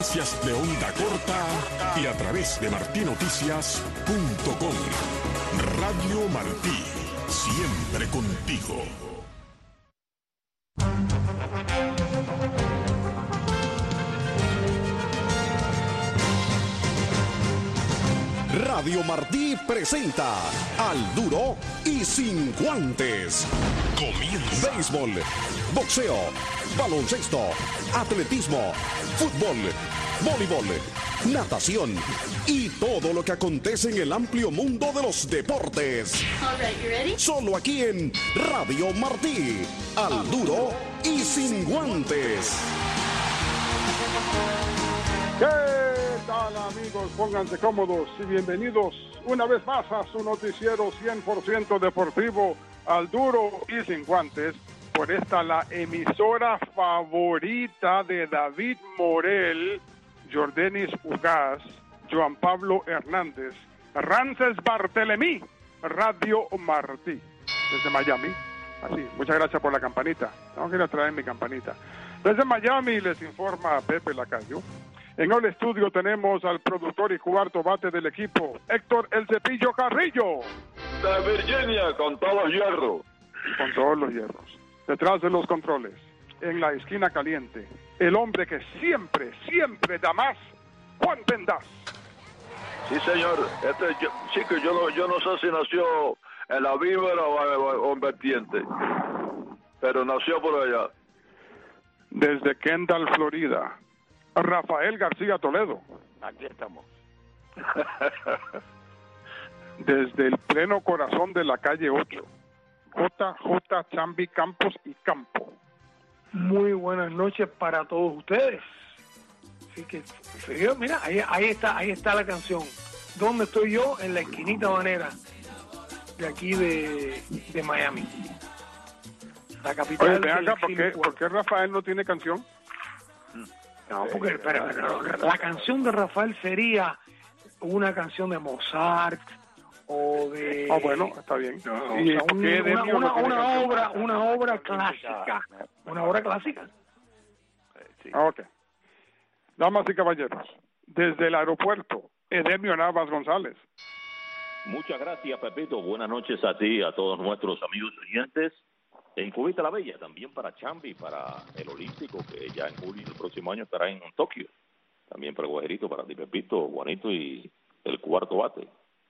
De onda corta y a través de martinoticias.com. Radio Martí, siempre contigo. Radio Martí presenta Al Duro y Sin Guantes. Comienza. Béisbol, boxeo, baloncesto, atletismo, fútbol, voleibol, natación y todo lo que acontece en el amplio mundo de los deportes. All right, you ready? Solo aquí en Radio Martí. Al Duro y Sin Guantes. ¿Qué tal, amigos? Pónganse cómodos y bienvenidos una vez más a su noticiero 100% deportivo, Al Duro y Sin Guantes, por esta la emisora favorita de David Morel, Jordanis Ugaz, Joan Pablo Hernández, Rances Bartelemí, Radio Martí, desde Miami. Así, muchas gracias por la campanita. Tengo que ir a traer mi campanita. Desde Miami les informa Pepe Lacayo. En el estudio tenemos al productor y cuarto bate del equipo, Héctor El Cepillo Carrillo. De Virginia, con todos los hierros. Con todos los hierros. Detrás de los controles, en la esquina caliente, el hombre que siempre da más, Juan Pendas. Sí, señor. Chico, yo no sé si nació en la víbora o en vertiente, pero nació por allá. Desde Kendall, Florida, Rafael García Toledo. Aquí estamos. Desde el pleno corazón de la calle 8, JJ Chambi Campos y Campo. Muy buenas noches para todos ustedes. Así que, mira, ahí está la canción. ¿Dónde estoy yo? En la esquinita banera de aquí de Miami, la capital. Oye, ven acá, ¿por qué Rafael no tiene canción? No, porque la canción de Rafael sería una canción de Mozart o de... Ah, bueno, está bien. No, ¿Y o sea, una obra clásica. Una obra clásica. Sí. Ok. Damas y caballeros, desde el aeropuerto, Edemio Navas González. Muchas gracias, Pepito. Buenas noches a ti, a todos nuestros amigos oyentes. En Cubita la Bella, también para Chambi, para el Olímpico, que ya en julio del próximo año estará en Tokio. También para Guajerito, para ti, Pepito, Juanito y el cuarto bate.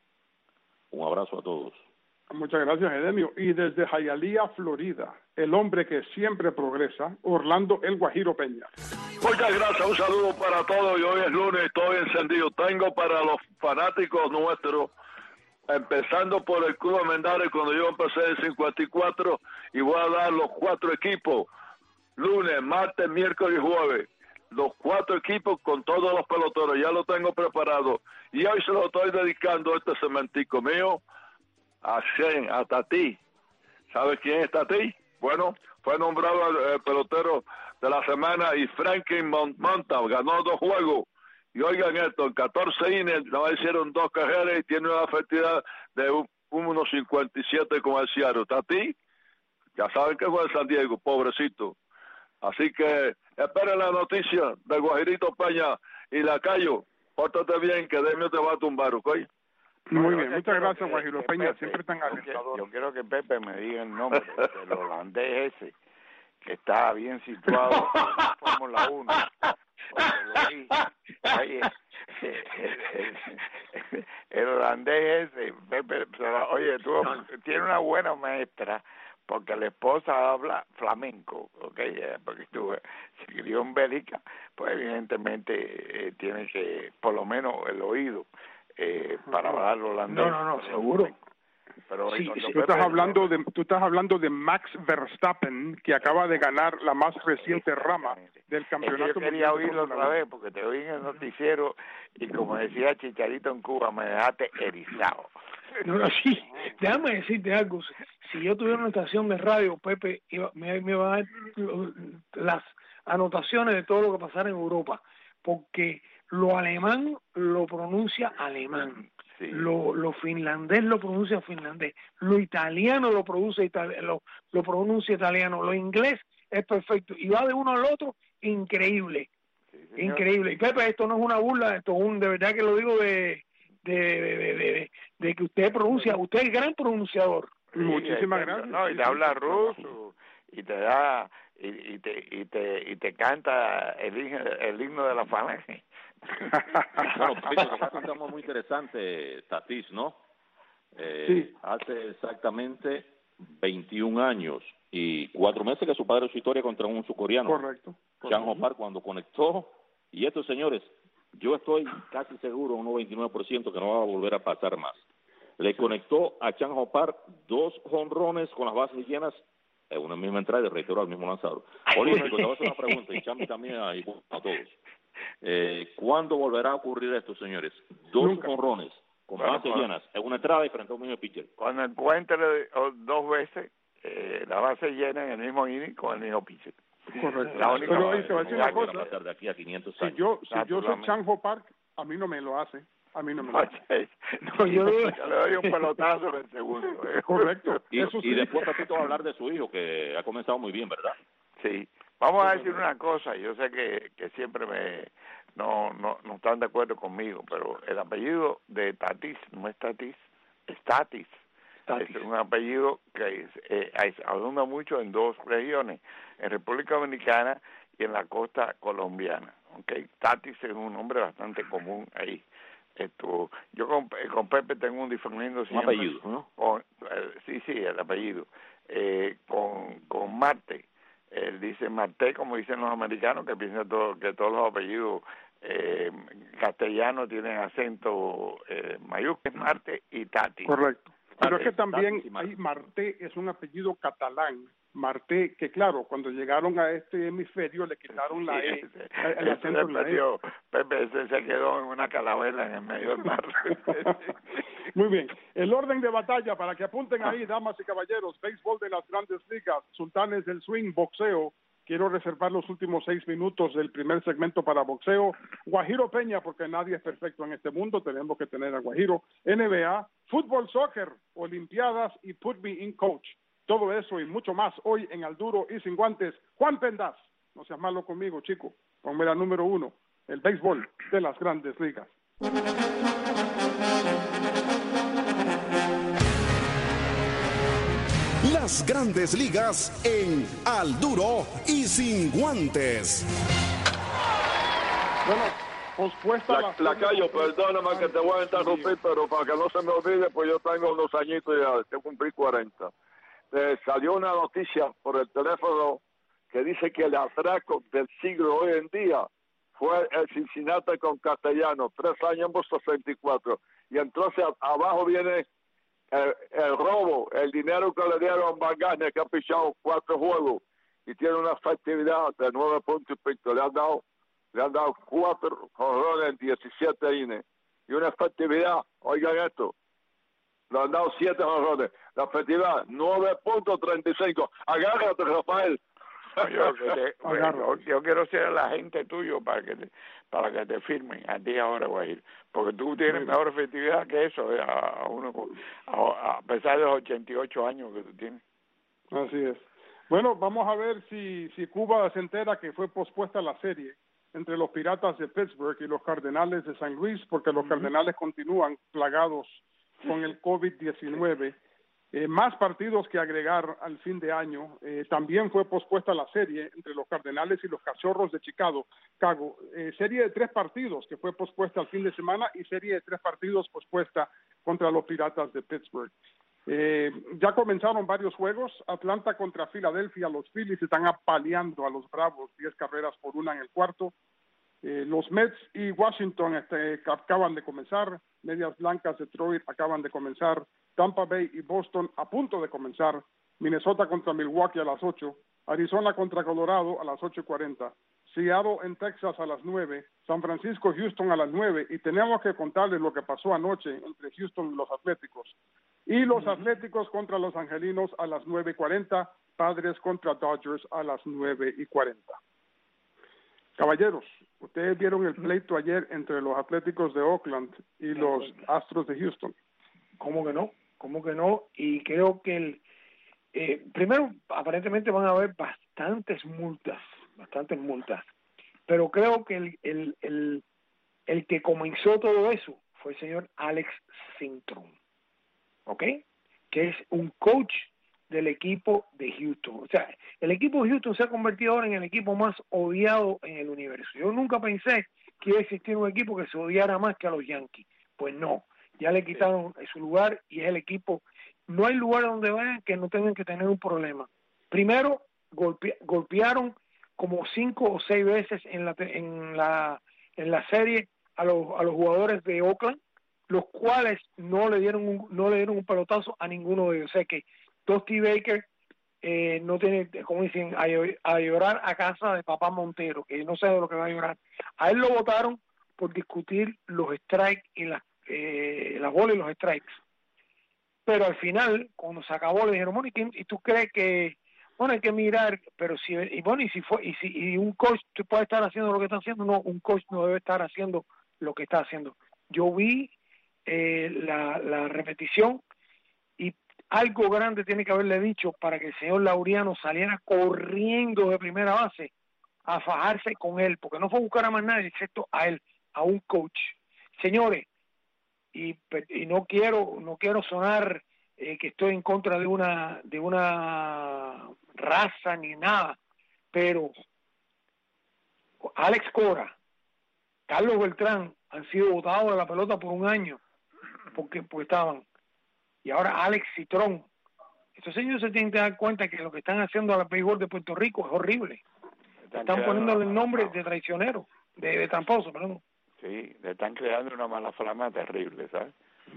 Un abrazo a todos. Muchas gracias, Edemio. Y desde Hialeah, Florida, el hombre que siempre progresa, Orlando El Guajiro Peña. Muchas gracias, un saludo para todos. Y hoy es lunes, estoy encendido. Tengo para los fanáticos nuestros, empezando por el Club Almendares, cuando yo empecé en 54, y voy a dar los 4 equipos, lunes, martes, miércoles y jueves, los 4 equipos con todos los peloteros, ya lo tengo preparado, y hoy se lo estoy dedicando a este cementico mío, a Shen, a Tati. ¿Sabes quién es Tati? Bueno, fue nombrado el pelotero de la semana, y Franklin Monta ganó 2 juegos. Y oigan esto, en 14 innings, no hicieron 2 carreras y tiene una efectividad de 1.57 con el Seattle. Tati, ya saben que fue de San Diego, pobrecito. Así que esperen la noticia de Guajirito Peña y Lacayo. Pórtate bien, que Demio te va a tumbar, ¿ok? Muy bien, muchas gracias, Guajiro Peña, Pepe, siempre tan alentador. Yo quiero que Pepe me diga el nombre del holandés ese, que está bien situado en la Fórmula 1. Oye, el holandés ese, Pepe, oye, tú tienes una buena maestra, porque la esposa habla flamenco, ¿okay? Porque tú se crió en Bélgica, pues evidentemente tiene que, por lo menos el oído, para hablar holandés. No, seguro. Pero Sí, Tú estás hablando de Max Verstappen, que acaba de ganar la más reciente rama del campeonato. Yo quería oírlo otra vez porque te oí en el noticiero y como decía Chicharito en Cuba, me dejaste erizado. No, sí, déjame decirte algo. Si yo tuviera una estación de radio, Pepe me va a dar las anotaciones de todo lo que pasara en Europa, porque lo alemán lo pronuncia alemán. Sí. Lo finlandés lo pronuncia finlandés, lo italiano lo pronuncia italiano, lo inglés es perfecto y va de uno al otro increíble. Sí. Increíble. Y Pepe, esto no es una burla, esto es de verdad que lo digo de que usted pronuncia, usted es el gran pronunciador. Sí, muchísimas gracias. No, y te habla ruso y te da y te canta el himno de la falange. Bueno, Pepito, acá un tema muy interesante, Tatis, ¿no? Sí. Hace exactamente 21 años y 4 meses que su padre hizo historia contra un surcoreano. Correcto. Chan Ho-Park, cuando conectó, y estos señores, yo estoy casi seguro, un 99%, que no va a volver a pasar más. Le conectó a Chan Ho-Park 2 jonrones con las bases llenas en una misma entrada, y reitero al mismo lanzador. Olímpico, te voy a hacer una pregunta, y Chambi también, y a todos. ¿Cuándo volverá a ocurrir esto, señores? 2 jonrones con bases llenas en una entrada y frente a un mismo pitcher. Cuando encuentre 2 veces la base llena en el mismo inning con el mismo pitcher. Correcto. Pero ahí te voy a decir una cosa. Pasar de aquí a 500 años. Si yo soy Chan Ho-Park, a mí no me lo hace. A mí no me lo hace. No, yo le doy un pelotazo en el segundo. Correcto. Y, Eso sí. y después Tatito va a hablar de su hijo, que ha comenzado muy bien, ¿verdad? Sí. Vamos a decir una cosa. Yo sé que siempre no están de acuerdo conmigo, pero el apellido de Tatis no es Tatis, es Tatis. Es un apellido que abunda mucho en 2 regiones, en República Dominicana y en la costa colombiana. Okay. Tatis es un nombre bastante común ahí. Yo con Pepe tengo un diferendo siempre. Un apellido, ¿no? Sí, el apellido. Con Marte. Él dice Marte, como dicen los americanos, que piensan que todos los apellidos castellanos tienen acento mayúsculo, Marte y Tatis. Correcto. Pero es que Tatis, también Tatis, hay Marte es un apellido catalán. Marte, que claro, cuando llegaron a este hemisferio le quitaron la E, el acento en la E. Pepe se quedó en una calavera en el medio del mar. Muy bien. El orden de batalla, para que apunten ahí, damas y caballeros: béisbol de las Grandes Ligas, Sultanes del Swing, boxeo. Quiero reservar los últimos 6 minutos del primer segmento para boxeo. Guajiro Peña, porque nadie es perfecto en este mundo, tenemos que tener a Guajiro. NBA, fútbol, soccer, olimpiadas y Put Me in Coach. Todo eso y mucho más hoy en Al Duro y Sin Guantes. Juan Pendas, no seas malo conmigo, chico. Ponme la número 1, el béisbol de las Grandes Ligas. Las Grandes Ligas en Al Duro y Sin Guantes. Bueno, pospuesta Lacayo, perdóname que te voy a interrumpir, pero para que no se me olvide, pues yo tengo unos añitos ya, te cumplí 40. Salió una noticia por el teléfono que dice que el atraco del siglo hoy en día fue el Cincinnati con Castellano, 3 años ambos 64. Y entonces abajo viene el robo, el dinero que le dieron a Magaña, que ha pichado 4 juegos y tiene una efectividad de 9 puntos y pico. Le han dado 4 jonrones en 17 innings y una efectividad, oigan esto, le han dado 7 jonrones, la efectividad 9.35. Agárrate, Rafael. Yo quiero ser el agente tuyo para que te firmen a ti ahora, Guajiro, porque tú tienes mejor efectividad que eso, a pesar de los 88 años que tú tienes. Así es. Bueno, vamos a ver si Cuba se entera que fue pospuesta la serie entre los Piratas de Pittsburgh y los Cardenales de San Luis, porque los Cardenales continúan plagados con el COVID-19. Más partidos que agregar al fin de año. También fue pospuesta la serie entre los Cardenales y los Cachorros de Chicago. Serie de 3 partidos que fue pospuesta al fin de semana y serie de 3 partidos pospuesta contra los Piratas de Pittsburgh. Ya comenzaron varios juegos. Atlanta contra Filadelfia. Los Phillies están apaleando a los Bravos 10-1 en el cuarto. Los Mets y Washington acaban de comenzar. Medias Blancas, Detroit acaban de comenzar. Tampa Bay y Boston a punto de comenzar. Minnesota contra Milwaukee a las 8. Arizona contra Colorado a las 8:40. Seattle en Texas a las 9. San Francisco, Houston a las 9. Y tenemos que contarles lo que pasó anoche entre Houston y los Atléticos. Y los Atléticos contra los Angelinos a las 9:40. Padres contra Dodgers a las 9:40. Caballeros, ustedes vieron el pleito ayer entre los Atléticos de Oakland y los Astros de Houston. ¿Cómo que no? Y creo que primero, aparentemente van a haber bastantes multas, pero creo que el que comenzó todo eso fue el señor Alex Sintron, ¿ok? Que es un coach del equipo de Houston. O sea, el equipo de Houston se ha convertido ahora en el equipo más odiado en el universo. Yo nunca pensé que iba a existir un equipo que se odiara más que a los Yankees. Pues no, ya le quitaron su lugar y es el equipo. No hay lugar donde vayan que no tengan que tener un problema. Primero, golpearon como 5 o 6 veces en la serie a los jugadores de Oakland, los cuales no le dieron un pelotazo a ninguno de ellos. O sea que Dusty Baker no tiene, como dicen, a llorar a casa de papá Montero, que no sé de lo que va a llorar. A él lo votaron por discutir los strikes y las bolas y los strikes. Pero al final, cuando se acabó, le dijeron, bueno, ¿y tú crees que, bueno, hay que mirar, pero si un coach puede estar haciendo lo que está haciendo? No, un coach no debe estar haciendo lo que está haciendo. Yo vi la repetición y algo grande tiene que haberle dicho para que el señor Laureano saliera corriendo de primera base a fajarse con él, porque no fue a buscar a más nadie excepto a él, a un coach. Señores, y no quiero sonar que estoy en contra de una raza ni nada, pero Alex Cora, Carlos Beltrán han sido votados de la pelota por un año porque estaban, y ahora Alex Citrón. Estos señores se tienen que dar cuenta que lo que están haciendo al béisbol de Puerto Rico es horrible. Están poniéndole el nombre de traicionero, de tramposo, perdón. Sí, le están creando una mala fama terrible, ¿sabes?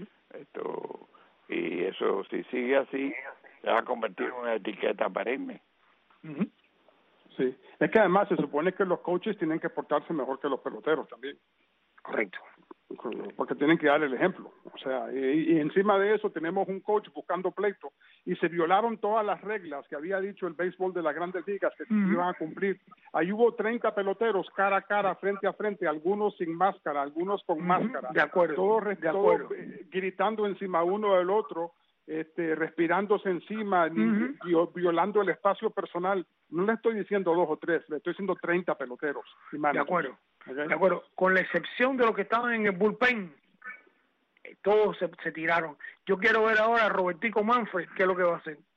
Y eso, si sigue así, se va a convertir en una etiqueta perenne. Sí, es que además se supone que los coaches tienen que portarse mejor que los peloteros también. Correcto. Porque tienen que dar el ejemplo. O sea, y encima de eso tenemos un coach buscando pleito y se violaron todas las reglas que había dicho el béisbol de las Grandes Ligas que se iban a cumplir. Ahí hubo 30 peloteros cara a cara, frente a frente, algunos sin máscara, algunos con máscara. De acuerdo. Todos gritando encima uno del otro, respirándose encima, violando el espacio personal. No le estoy diciendo 2 o 3, le estoy diciendo 30 peloteros. De acuerdo. ¿Okay? De acuerdo, con la excepción de los que estaban en el bullpen, todos se tiraron. Yo quiero ver ahora a Robertico Manfred, ¿qué es lo que va a hacer?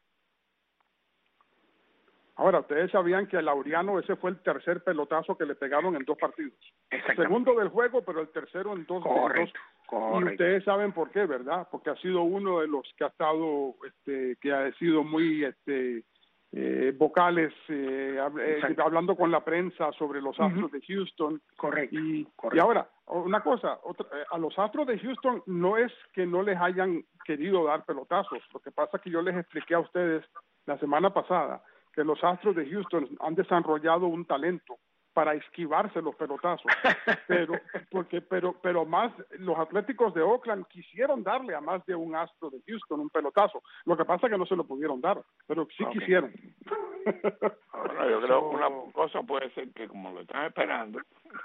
Ahora, ustedes sabían que a Laureano ese fue el tercer pelotazo que le pegaron en 2 partidos. El segundo del juego, pero el tercero en 2. Correcto. Y ustedes saben por qué, ¿verdad? Porque ha sido uno de los que ha estado, que ha sido muy vocales, hablando con la prensa sobre los Astros de Houston. Correcto. Y ahora, una cosa, a los Astros de Houston no es que no les hayan querido dar pelotazos. Lo que pasa es que yo les expliqué a ustedes la semana pasada que los Astros de Houston han desarrollado un talento para esquivarse los pelotazos, pero más los Atléticos de Oakland quisieron darle a más de un Astro de Houston un pelotazo. Lo que pasa es que no se lo pudieron dar, pero sí quisieron. Bueno, yo creo que una cosa puede ser que como lo están esperando,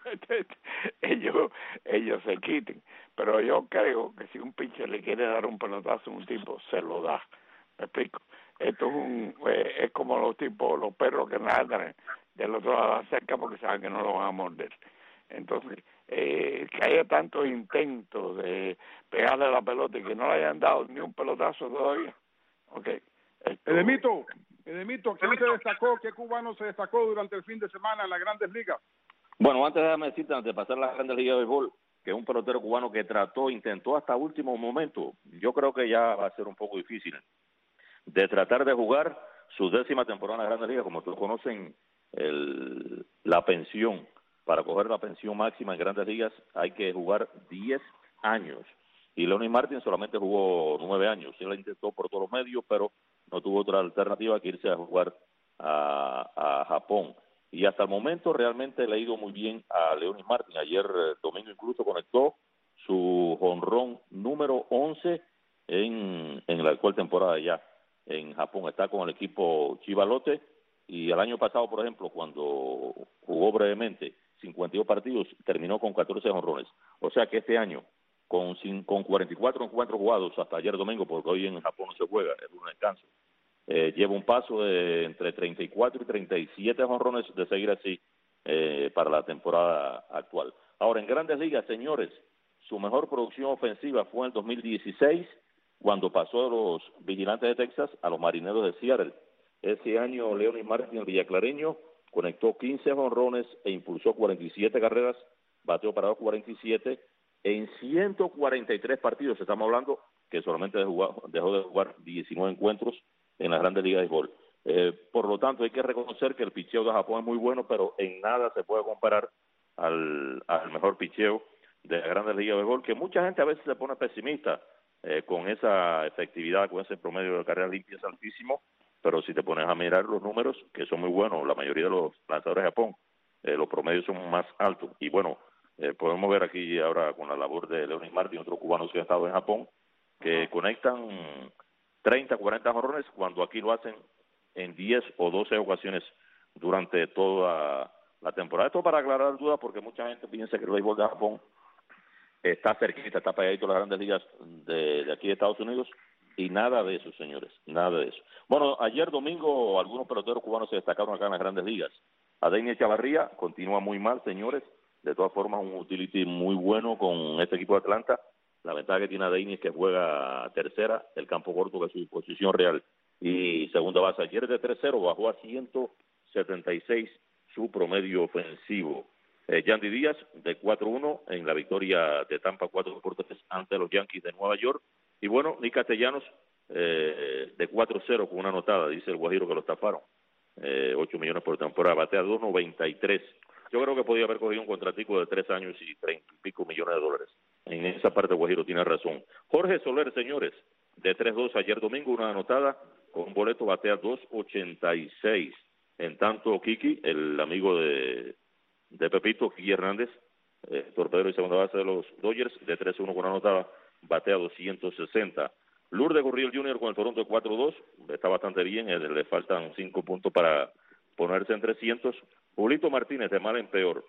ellos se quiten, pero yo creo que si un pitcher le quiere dar un pelotazo a un tipo, se lo da. ¿Me explico? Esto es como los perros que ladran del otro lado de la cerca porque saben que no lo van a morder. Entonces, que haya tantos intentos de pegarle la pelota y que no le hayan dado ni un pelotazo todavía. Okay. Edemito, ¿quién se destacó? ¿Qué cubano se destacó durante el fin de semana en las Grandes Ligas? Bueno, antes de pasar a las Grandes Ligas de béisbol, que es un pelotero cubano que intentó hasta último momento, yo creo que ya va a ser un poco difícil de tratar de jugar su 10ª temporada en la Grandes Ligas. Como todos conocen, la pensión, para coger la pensión máxima en Grandes Ligas hay que jugar 10 años. Y Leonard Martin solamente jugó 9 años. Él la intentó por todos los medios, pero no tuvo otra alternativa que irse a jugar a Japón. Y hasta el momento realmente le ha ido muy bien a Leonard Martin. Ayer domingo incluso conectó su jonrón número 11 en la actual temporada ya en Japón. Está con el equipo Chivalote, y el año pasado, por ejemplo, cuando jugó brevemente 52 partidos, terminó con 14 jonrones. O sea que este año, con 44 encuentros jugados hasta ayer domingo, porque hoy en Japón no se juega, es un descanso, lleva un paso de entre 34 y 37 jonrones. De seguir así, para la temporada actual. Ahora, en Grandes Ligas, señores, su mejor producción ofensiva fue en el 2016, cuando pasó de los Vigilantes de Texas a los Marineros de Seattle. Ese año, Leonys Martin, el villaclareño, conectó 15 jonrones e impulsó 47 carreras, bateó para 2.47 en 143 partidos. Estamos hablando que solamente dejó de jugar 19 encuentros en las Grandes Ligas de Béisbol. Por lo tanto, hay que reconocer que el picheo de Japón es muy bueno, pero en nada se puede comparar al mejor picheo de las Grandes Ligas de Béisbol, que mucha gente a veces se pone pesimista con esa efectividad, con ese promedio de carreras limpias altísimo, pero si te pones a mirar los números, que son muy buenos, la mayoría de los lanzadores de Japón, los promedios son más altos. Y bueno, podemos ver aquí ahora con la labor de Leonys Martin, otros cubanos que han estado en Japón, que conectan 30, 40 jonrones, cuando aquí lo hacen en 10 o 12 ocasiones durante toda la temporada. Esto para aclarar dudas, porque mucha gente piensa que el béisbol de Japón está cerquita, está pegadito a las Grandes Ligas de aquí de Estados Unidos, y nada de eso, señores, nada de eso. Bueno, ayer domingo algunos peloteros cubanos se destacaron acá en las Grandes Ligas. Adeiny Echavarría continúa muy mal, señores. De todas formas, un utility muy bueno con este equipo de Atlanta. La ventaja que tiene Adeiny es que juega tercera, el campo corto, que es su posición real, y segunda base. Ayer de 3-0 bajó a 176 su promedio ofensivo. Yandy Díaz de 4-1 en la victoria de Tampa 4-3 ante los Yankees de Nueva York. Y bueno, Nick Castellanos de 4-0 con una anotada, dice el Guajiro que lo estafaron. 8 millones por temporada, batea 2.93. Yo creo que podía haber cogido un contratico de 3 años y 30 y pico millones de dólares. En esa parte Guajiro tiene razón. Jorge Soler, señores, de 3-2 ayer domingo, una anotada, con un boleto, batea 2.86. En tanto, Kiki, el amigo de Pepito, Kiki Hernández, torpedero y segunda base de los Dodgers, de 3-1 con una anotada, batea 260. Lourdes Gurriel Jr. con el Toronto de 4-2, está bastante bien, le faltan 5 puntos para ponerse en 300. Julito Martínez, de mal en peor,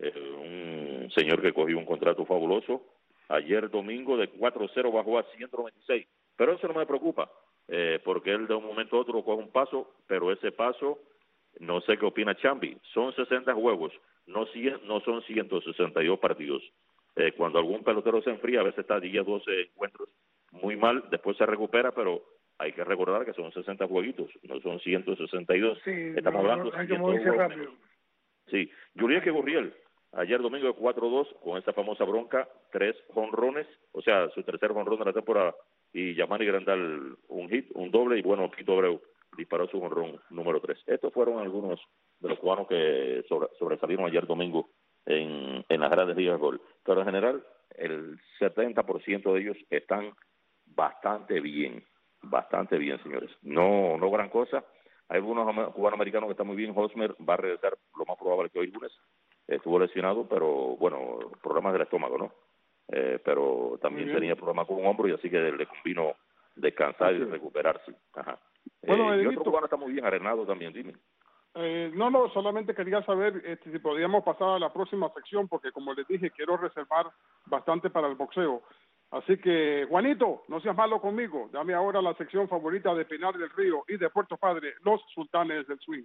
un señor que cogió un contrato fabuloso. Ayer domingo de 4-0 bajó a 196, pero eso no me preocupa, porque él de un momento a otro coge un paso, pero ese paso, no sé qué opina Chambi, son 60 juegos, no son 162 partidos. Cuando algún pelotero se enfría, a veces está 10, 12 encuentros muy mal, después se recupera, pero hay que recordar que son 60 jueguitos, no son 162. Sí, estamos hablando hay que moverse rápido. Sí, Yuriel Gurriel, ayer domingo de 4-2, con esa famosa bronca, 3 jonrones, o sea, su tercer jonrón de la temporada, y Yamani Grandal un hit, un doble, y bueno, Quito Abreu disparó su jonrón número 3. Estos fueron algunos de los cubanos que sobresalieron ayer domingo en las Grandes Ligas de Béisbol. Pero en general, el 70% de ellos están bastante bien, señores. No gran cosa. Hay algunos cubanos americanos que están muy bien. Hosmer va a regresar lo más probable que hoy lunes. Estuvo lesionado, pero bueno, problemas del estómago, ¿no? Pero también tenía problemas con un hombro, y así que le convino descansar y recuperarse. Ajá. Bueno, y otro cubano está muy bien, Arenado también, dime. No, solamente quería saber si podíamos pasar a la próxima sección, porque como les dije, quiero reservar bastante para el boxeo. Así que, Juanito, no seas malo conmigo. Dame ahora la sección favorita de Pinar del Río y de Puerto Padre, los Sultanes del Swing.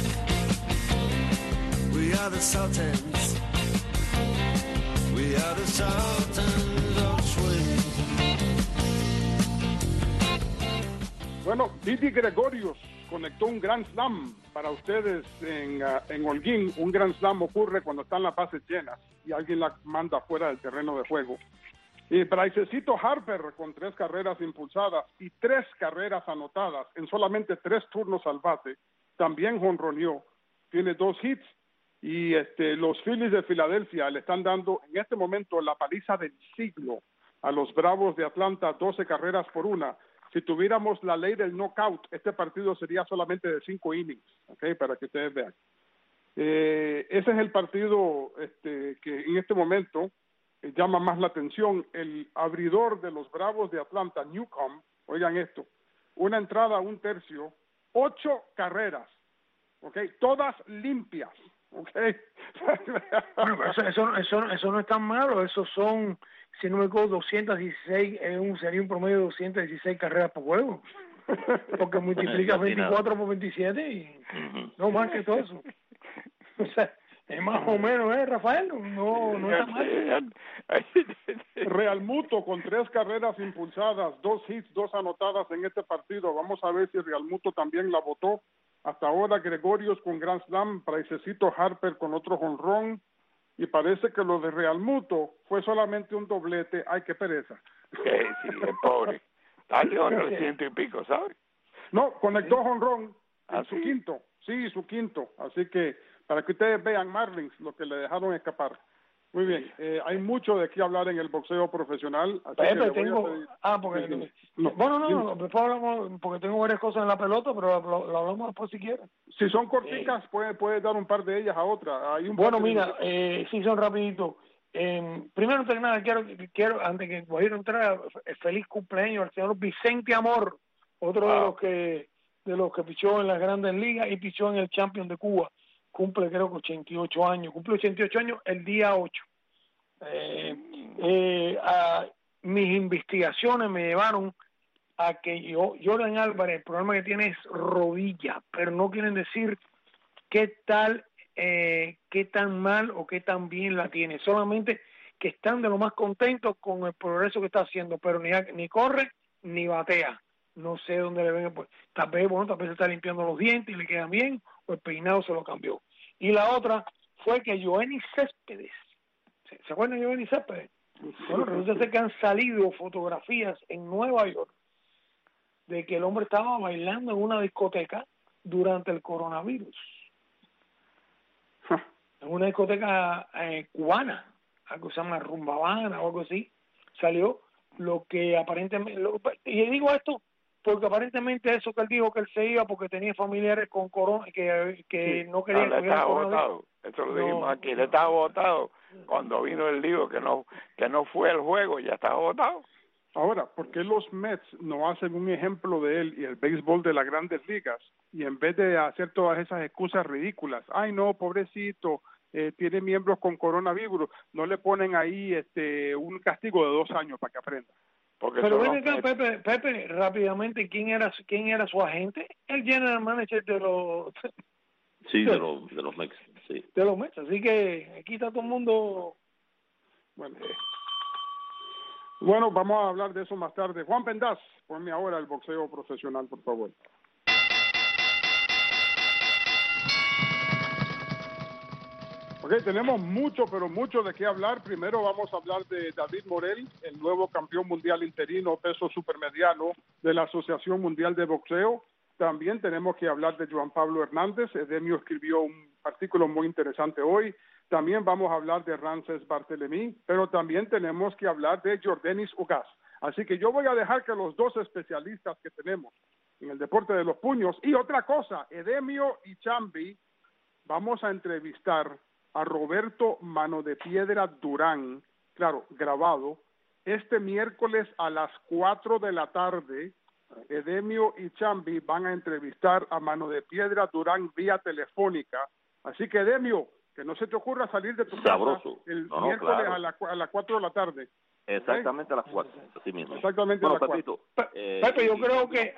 We are the Sultans. We are the Sultans of Swing. Bueno, Didi Gregorius conectó un Grand Slam para ustedes en Holguín. Un Grand Slam ocurre cuando están las bases llenas y alguien la manda fuera del terreno de juego. Y Brycecito Harper, con 3 carreras impulsadas y 3 carreras anotadas en solamente 3 turnos al bate, también jonroneó. Tiene 2 hits. Y los Phillies de Filadelfia le están dando en este momento la paliza del siglo a los Bravos de Atlanta, 12 carreras por 1. Si tuviéramos la ley del knockout, este partido sería solamente de 5 innings, ¿okay? Para que ustedes vean. Ese es el partido que en este momento llama más la atención. El abridor de los Bravos de Atlanta, Newcomb, oigan esto, una entrada, 1 tercio, 8 carreras, ¿okay? Todas limpias, ¿okay? Bueno, eso no es tan malo. Esos son, si no me equivoco, 216, sería un promedio de 216 carreras por juego, porque multiplicas 24 por 27 y no más que todo eso. O sea, Más o menos, Rafael, no está mal. Real Muto con 3 carreras impulsadas, 2 hits, 2 anotadas en este partido. Vamos a ver si Real Muto también la votó. Hasta ahora Gregorius con Grand Slam, Praisecito Harper con otro jonrón, y parece que lo de Real Muto fue solamente un doblete. Ay, qué pereza. Sí, el pobre. Está en los 100 y pico, ¿sabes? No, conectó jonrón en ¿Sí? su quinto. Sí, su quinto. Así que para que ustedes vean, Marlins, lo que le dejaron escapar. Muy bien, hay mucho de qué hablar en el boxeo profesional. Así Pepe, que le voy tengo... a pedir... porque... No, bueno, después hablamos, porque tengo varias cosas en la pelota, pero lo hablamos después si quieres. Si son corticas, puede dar un par de ellas a otra. Hay un bueno, mira, sí, son rapidito. Primero que nada, quiero antes que voy a entrar, feliz cumpleaños al señor Vicente Amor, otro de los que pichó en las Grandes Ligas y pichó en el Champion de Cuba. Cumple creo que 88 años, cumple 88 años el día 8. Mis investigaciones me llevaron a que Jordan Álvarez, el problema que tiene es rodilla, pero no quieren decir qué tan mal o qué tan bien la tiene, solamente que están de lo más contentos con el progreso que está haciendo, pero ni corre ni batea. No sé dónde le ven, pues tal vez se está limpiando los dientes y le quedan bien, o el peinado se lo cambió. Y la otra fue que Yoenis Céspedes, ¿se acuerdan de Yoenis Céspedes? Bueno, resulta ser que han salido fotografías en Nueva York de que el hombre estaba bailando en una discoteca durante el coronavirus. En una discoteca cubana, algo que se llama Rumba Habana o algo así, salió lo que aparentemente... y digo esto porque aparentemente eso que él dijo que él se iba porque tenía familiares con corona, que sí, no querían... No, le estaba votado, eso lo dijimos aquí, le estaba votado cuando vino el lío que no fue el juego, ya estaba votado. Ahora, ¿por qué los Mets no hacen un ejemplo de él y el béisbol de las Grandes Ligas? Y en vez de hacer todas esas excusas ridículas, ay no, pobrecito, tiene miembros con coronavirus, no le ponen ahí un castigo de 2 años para que aprenda. Porque pero ven acá, Pepe, rápidamente, ¿quién era su agente? El general manager de los... Sí, de los Mets, sí. De los Mets, así que aquí está todo el mundo... Bueno, vamos a hablar de eso más tarde. Juan Pendaz, ponme ahora el boxeo profesional, por favor. Ok, tenemos mucho, pero mucho de qué hablar. Primero vamos a hablar de David Morrell, el nuevo campeón mundial interino peso supermediano de la Asociación Mundial de Boxeo. También tenemos que hablar de Juan Pablo Hernández. Edemio escribió un artículo muy interesante hoy. También vamos a hablar de Ramses Barthélemy, pero también tenemos que hablar de Yordenis Ugas. Así que yo voy a dejar que los 2 especialistas que tenemos en el deporte de los puños. Y otra cosa, Edemio y Chambi, vamos a entrevistar a Roberto Mano de Piedra Durán, claro, grabado, este miércoles a las 4 de la tarde. Edemio y Chambi van a entrevistar a Mano de Piedra Durán vía telefónica. Así que, Edemio, que no se te ocurra salir de tu Sabroso. casa el miércoles claro. a las 4 de la tarde. Exactamente, ¿okay? A las 4, así mismo. Exactamente a las 4. Pepe, yo creo que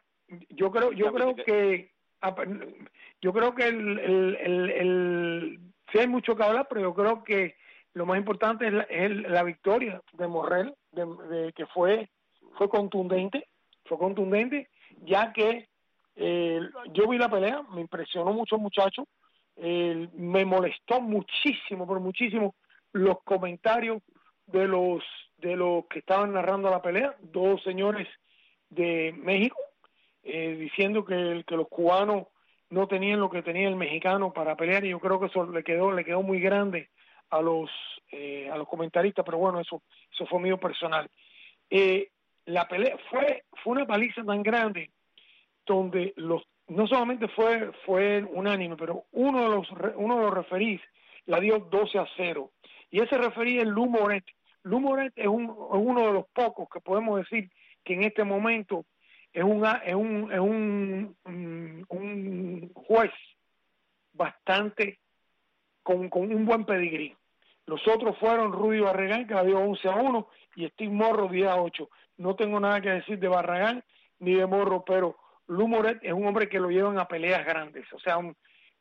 sí hay mucho que hablar, pero yo creo que lo más importante es la victoria de Morrell, de que fue contundente, ya que yo vi la pelea, me impresionó mucho el muchacho, me molestó muchísimo los comentarios de los que estaban narrando la pelea, 2 señores de México, diciendo que los cubanos no tenían lo que tenía el mexicano para pelear, y yo creo que eso le quedó muy grande a los comentaristas, pero bueno, eso fue mío personal. La pelea fue una paliza tan grande donde no solamente fue unánime, pero uno de los referís la dio 12-0, y ese referí es Lou Moret. Lou Moret es uno de los pocos que podemos decir que en este momento es un juez bastante con un buen pedigrí. Los otros fueron Rudy Barragán, que la dio 11-1, y Steve Morro 10-8. No tengo nada que decir de Barragán ni de Morro, pero Lou Moret es un hombre que lo llevan a peleas grandes. O sea,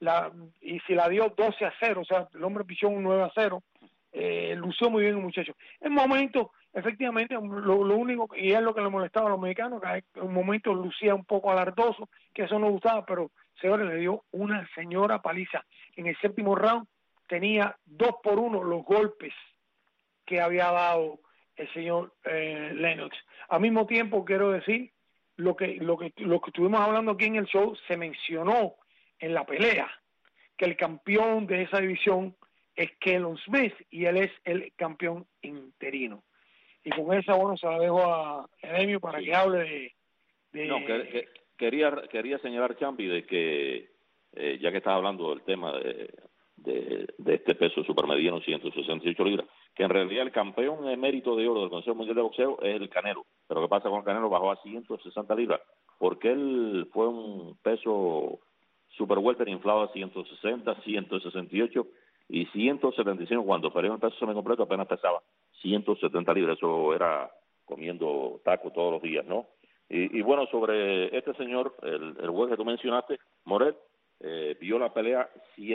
y si la dio 12-0, o sea, el hombre pichó un 9-0, lució muy bien el muchacho. En momento, efectivamente, lo único, y es lo que le molestaba a los mexicanos, que en un momento lucía un poco alardoso, que eso no gustaba, pero señores, le dio una señora paliza. En el séptimo round tenía 2-1 los golpes que había dado el señor Lennox. Al mismo tiempo, quiero decir, lo que estuvimos hablando aquí en el show, se mencionó en la pelea que el campeón de esa división es Kellon Smith y él es el campeón interino. Y con esa, bueno, se la dejo a Edemio para que hable de... No, quería señalar, Chambi, de que ya que estás hablando del tema de este peso supermediano, 168 libras, que en realidad el campeón emérito de oro del Consejo Mundial de Boxeo es el Canelo. Pero ¿qué pasa con el Canelo? Bajó a 160 libras, porque él fue un peso super welter inflado a 160, 168 y 175. Cuando peleó en el peso semicompleto apenas pesaba 170 libras. Eso era comiendo taco todos los días, ¿no? Y bueno, sobre este señor, el juez que tú mencionaste, Morel, vio la pelea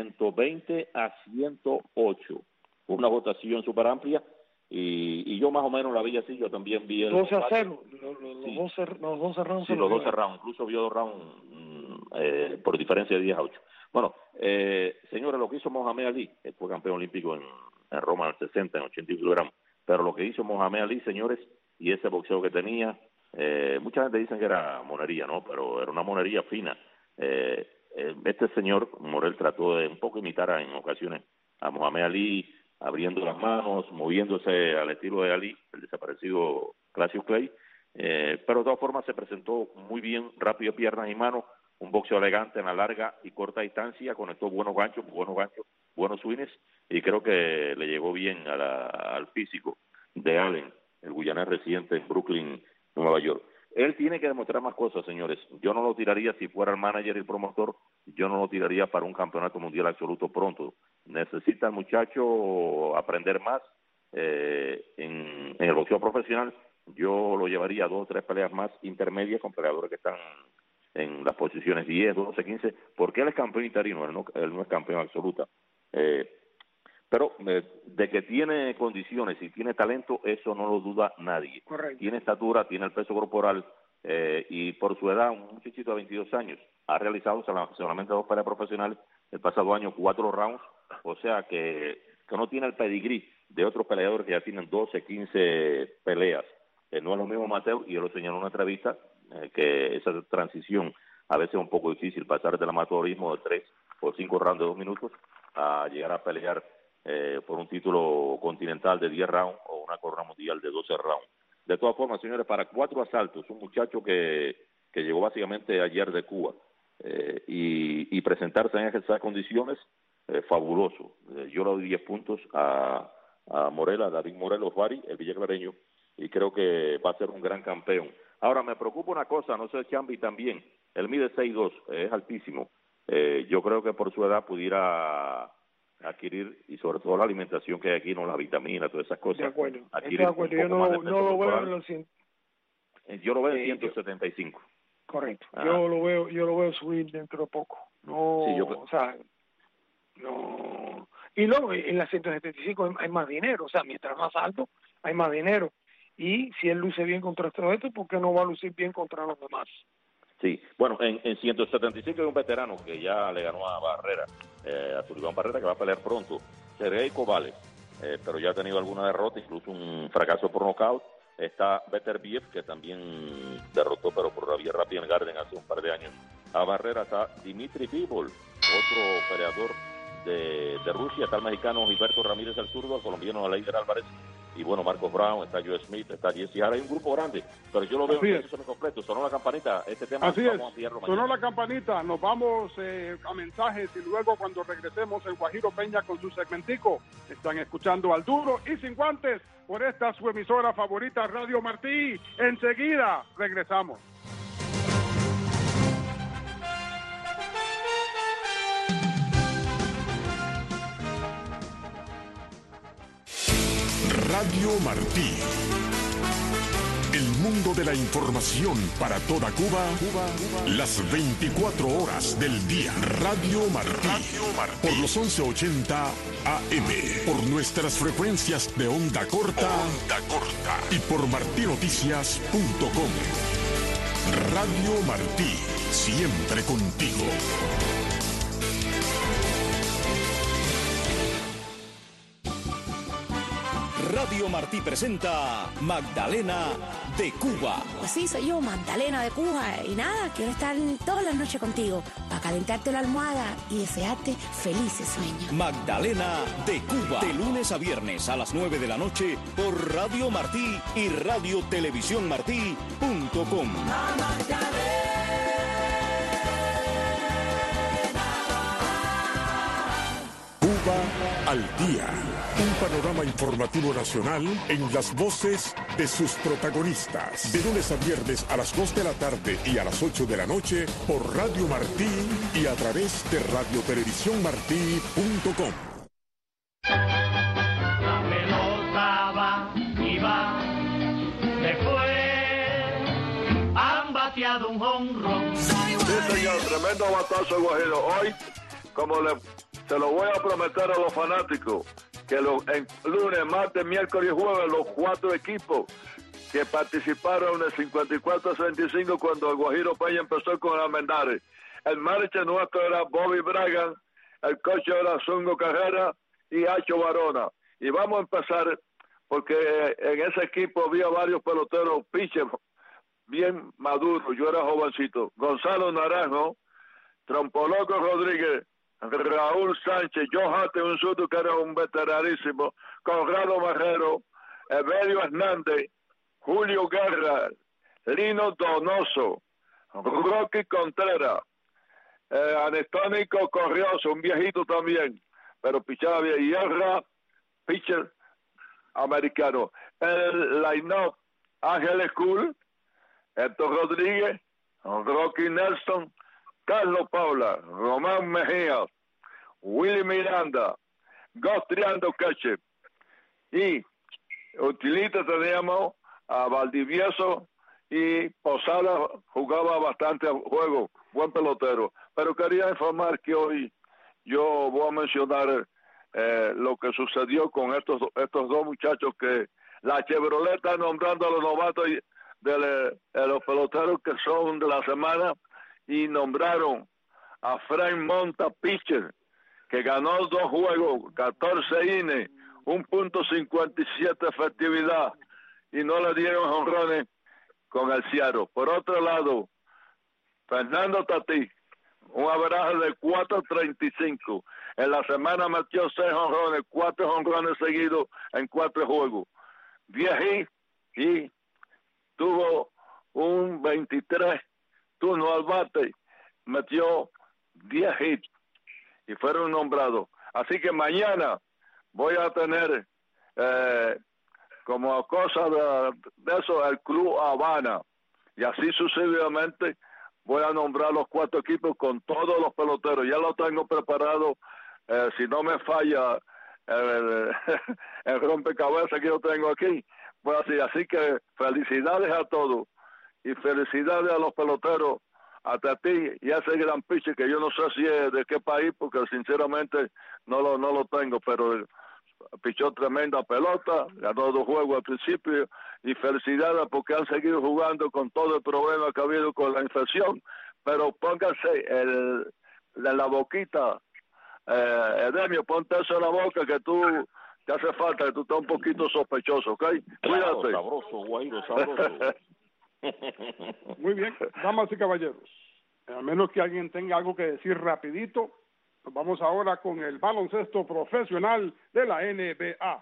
120-108, una votación súper amplia, y yo más o menos la vi así. Yo también vi el 12-0, los 12 rounds. Sí, los 12 rounds, incluso vio 2 rounds por diferencia de 10-8. Bueno, señores, lo que hizo Mohamed Ali, fue campeón olímpico en Roma en el 60, en 80 kilogramos, pero lo que hizo Mohamed Ali, señores, y ese boxeo que tenía, mucha gente dice que era monería, ¿no? Pero era una monería fina. Este señor Morel trató de un poco imitar en ocasiones a Mohamed Ali, abriendo las manos, moviéndose al estilo de Ali, el desaparecido Cassius Clay, pero de todas formas se presentó muy bien, rápido, piernas y manos, un boxeo elegante en la larga y corta distancia, conectó buenos ganchos, buenos swings, y creo que le llegó bien al físico de Allen, el guyanés residente en Brooklyn, Nueva York. Él tiene que demostrar más cosas, señores. Yo no lo tiraría, si fuera el manager y el promotor, yo no lo tiraría para un campeonato mundial absoluto pronto. Necesita el muchacho aprender más en el boxeo profesional. Yo lo llevaría a 2 o 3 peleas más intermedias con peleadores que están en las posiciones 10, 12, 15, porque él es campeón interino, él no es campeón absoluta. Pero de que tiene condiciones y tiene talento, eso no lo duda nadie. Correcto. Tiene estatura, tiene el peso corporal, y por su edad, un muchachito de 22 años, ha realizado solamente 2 peleas profesionales, el pasado año 4 rounds, o sea que no tiene el pedigrí de otros peleadores que ya tienen 12, 15 peleas. No es lo mismo Mateo, y él lo señaló en una entrevista, que esa transición a veces es un poco difícil, pasar del amateurismo de 3 o 5 rounds de 2 minutos a llegar a pelear por un título continental de 10 rounds o una corona mundial de 12 rounds. De todas formas, señores, para 4 asaltos, un muchacho que llegó básicamente ayer de Cuba, y presentarse en esas condiciones, fabuloso. Yo le doy 10 puntos a David Morel Osbari, el villaclareño, y creo que va a ser un gran campeón. Ahora, me preocupa una cosa, no sé, Chambi también, él mide 6'2", es altísimo. Yo creo que por su edad pudiera adquirir, y sobre todo la alimentación que hay aquí, no la vitamina, todas esas cosas. De acuerdo, yo no lo veo en los 100. Yo lo veo en 175. Correcto. Yo lo veo subir dentro de poco. No, sí, o sea, no. Y luego en la 175 hay más dinero, o sea, mientras más alto hay más dinero. Y si él luce bien contra todo esto, ¿por qué no va a lucir bien contra los demás? Sí, bueno, en 175 hay un veterano que ya le ganó a Barrera, a Sullivan Barrera, que va a pelear pronto, Sergey Kovalev, pero ya ha tenido alguna derrota, incluso un fracaso por nocaut. Está Beterbiev, que también derrotó, pero por la vía rápida en Garden hace un par de años a Barrera. Está Dimitri Bivol, otro peleador de Rusia. Está el mexicano Gilberto Ramírez, el zurdo, el colombiano Aleider Álvarez, y bueno, Marcos Brown, está Joe Smith, está Jesse Hara. Hay un grupo grande, pero yo lo veo en el completo. Sonó la campanita, este tema así vamos es. a ampliarlo Sonó mañana. la campanita, nos vamos a mensajes, y luego cuando regresemos el Guajiro Peña con su segmentico. Están escuchando Al Duro y Sin Guantes por esta su emisora favorita, Radio Martí. Enseguida regresamos. Radio Martí. El mundo de la información para toda Cuba, las 24 horas del día. Radio Martí, por los 1180 AM, por nuestras frecuencias de onda corta, y por martinoticias.com. Radio Martí, siempre contigo. Radio Martí presenta Magdalena de Cuba. Pues sí, soy yo, Magdalena de Cuba. Y nada, quiero estar todas las noches contigo para calentarte la almohada y desearte felices sueños. Magdalena de Cuba. De lunes a viernes a las 9 de la noche por Radio Martí y radiotelevisiónmartí.com. Cuba al día. Un panorama informativo nacional en las voces de sus protagonistas. De lunes a viernes a las 2 de la tarde y a las 8 de la noche por Radio Martí y a través de radiotelevisiónmartí.com. La pelota va y va, después han bateado un jonrón. Sí, señor, tremendo batazo Guajiro. Hoy, se lo voy a prometer a los fanáticos, que en lunes, martes, miércoles y jueves, los 4 equipos que participaron en el 54-65 cuando el Guajiro Peña empezó con Almendares. El manager nuestro era Bobby Bragan, el coach era Zungo Carrera y Hacho Barona. Y vamos a empezar porque en ese equipo había varios peloteros pitchers bien maduros. Yo era jovencito. Gonzalo Naranjo, Trompoloco Rodríguez, Raúl Sánchez, Joe Harte, un zurdo que era un veteranísimo, Conrado Marrero, Evelio Hernández, Julio Guerra, Lino Donoso, Rocky Contreras, Anestónico Corrioso, un viejito también, pero pichaba bien, y Erra, pitcher americano. El line-up, Ángeles Cool, Héctor Rodríguez, Rocky Nelson, Carlos Paula, Román Mejía, Willy Miranda, Gostriando Cache. Y utilita teníamos a Valdivieso y Posada, jugaba bastante juego, buen pelotero. Pero quería informar que hoy yo voy a mencionar lo que sucedió con estos dos muchachos que la Chevrolet está nombrando a los novatos de los peloteros que son de la semana, y nombraron a Frank Monta pitcher, que ganó 2 juegos, 14 innings, 1.57 efectividad, y no le dieron jonrones con el Seattle. Por otro lado, Fernando Tatís, un averaje de 4.35. En la semana metió 6 jonrones, 4 jonrones seguidos en 4 juegos. 10 hits y tuvo un 23 turno al bate, metió 10 hits y fueron nombrados. Así que mañana voy a tener como cosa de eso el Club Habana, y así sucesivamente voy a nombrar los 4 equipos con todos los peloteros. Ya lo tengo preparado, si no me falla el rompecabezas que yo tengo aquí. Pues así que felicidades a todos. Y felicidades a los peloteros, hasta ti y a ese gran pitcher que yo no sé si es de qué país, porque sinceramente no lo tengo, pero pichó tremenda pelota, ganó 2 juegos al principio, y felicidades porque han seguido jugando con todo el problema que ha habido con la infección. Pero pónganse la boquita, Edemio, ponte eso en la boca, que tú te hace falta, que tú estás un poquito sospechoso, ¿ok? Claro, Cuídate. sabroso, Guairo, sabroso. Muy bien, damas y caballeros, a menos que alguien tenga algo que decir rapidito, pues vamos ahora con el baloncesto profesional de la NBA.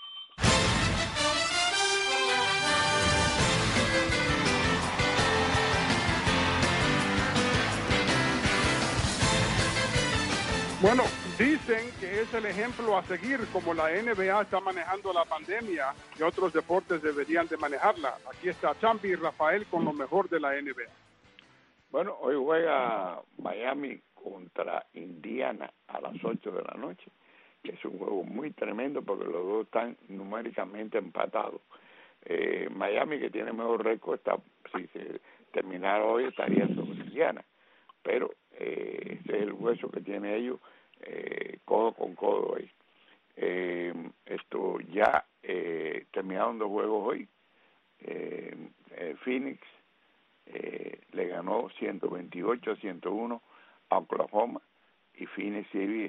Bueno, dicen que es el ejemplo a seguir como la NBA está manejando la pandemia y otros deportes deberían de manejarla. Aquí está Champi Rafael con lo mejor de la NBA. Bueno, hoy juega Miami contra Indiana a las 8 de la noche, que es un juego muy tremendo porque los dos están numéricamente empatados. Miami, que tiene mejor récord, si se terminara hoy estaría sobre Indiana, pero ese es el hueso que tiene ellos, codo con codo ahí. Esto ya terminaron 2 juegos hoy. Phoenix le ganó 128-101 a Oklahoma, y Phoenix City,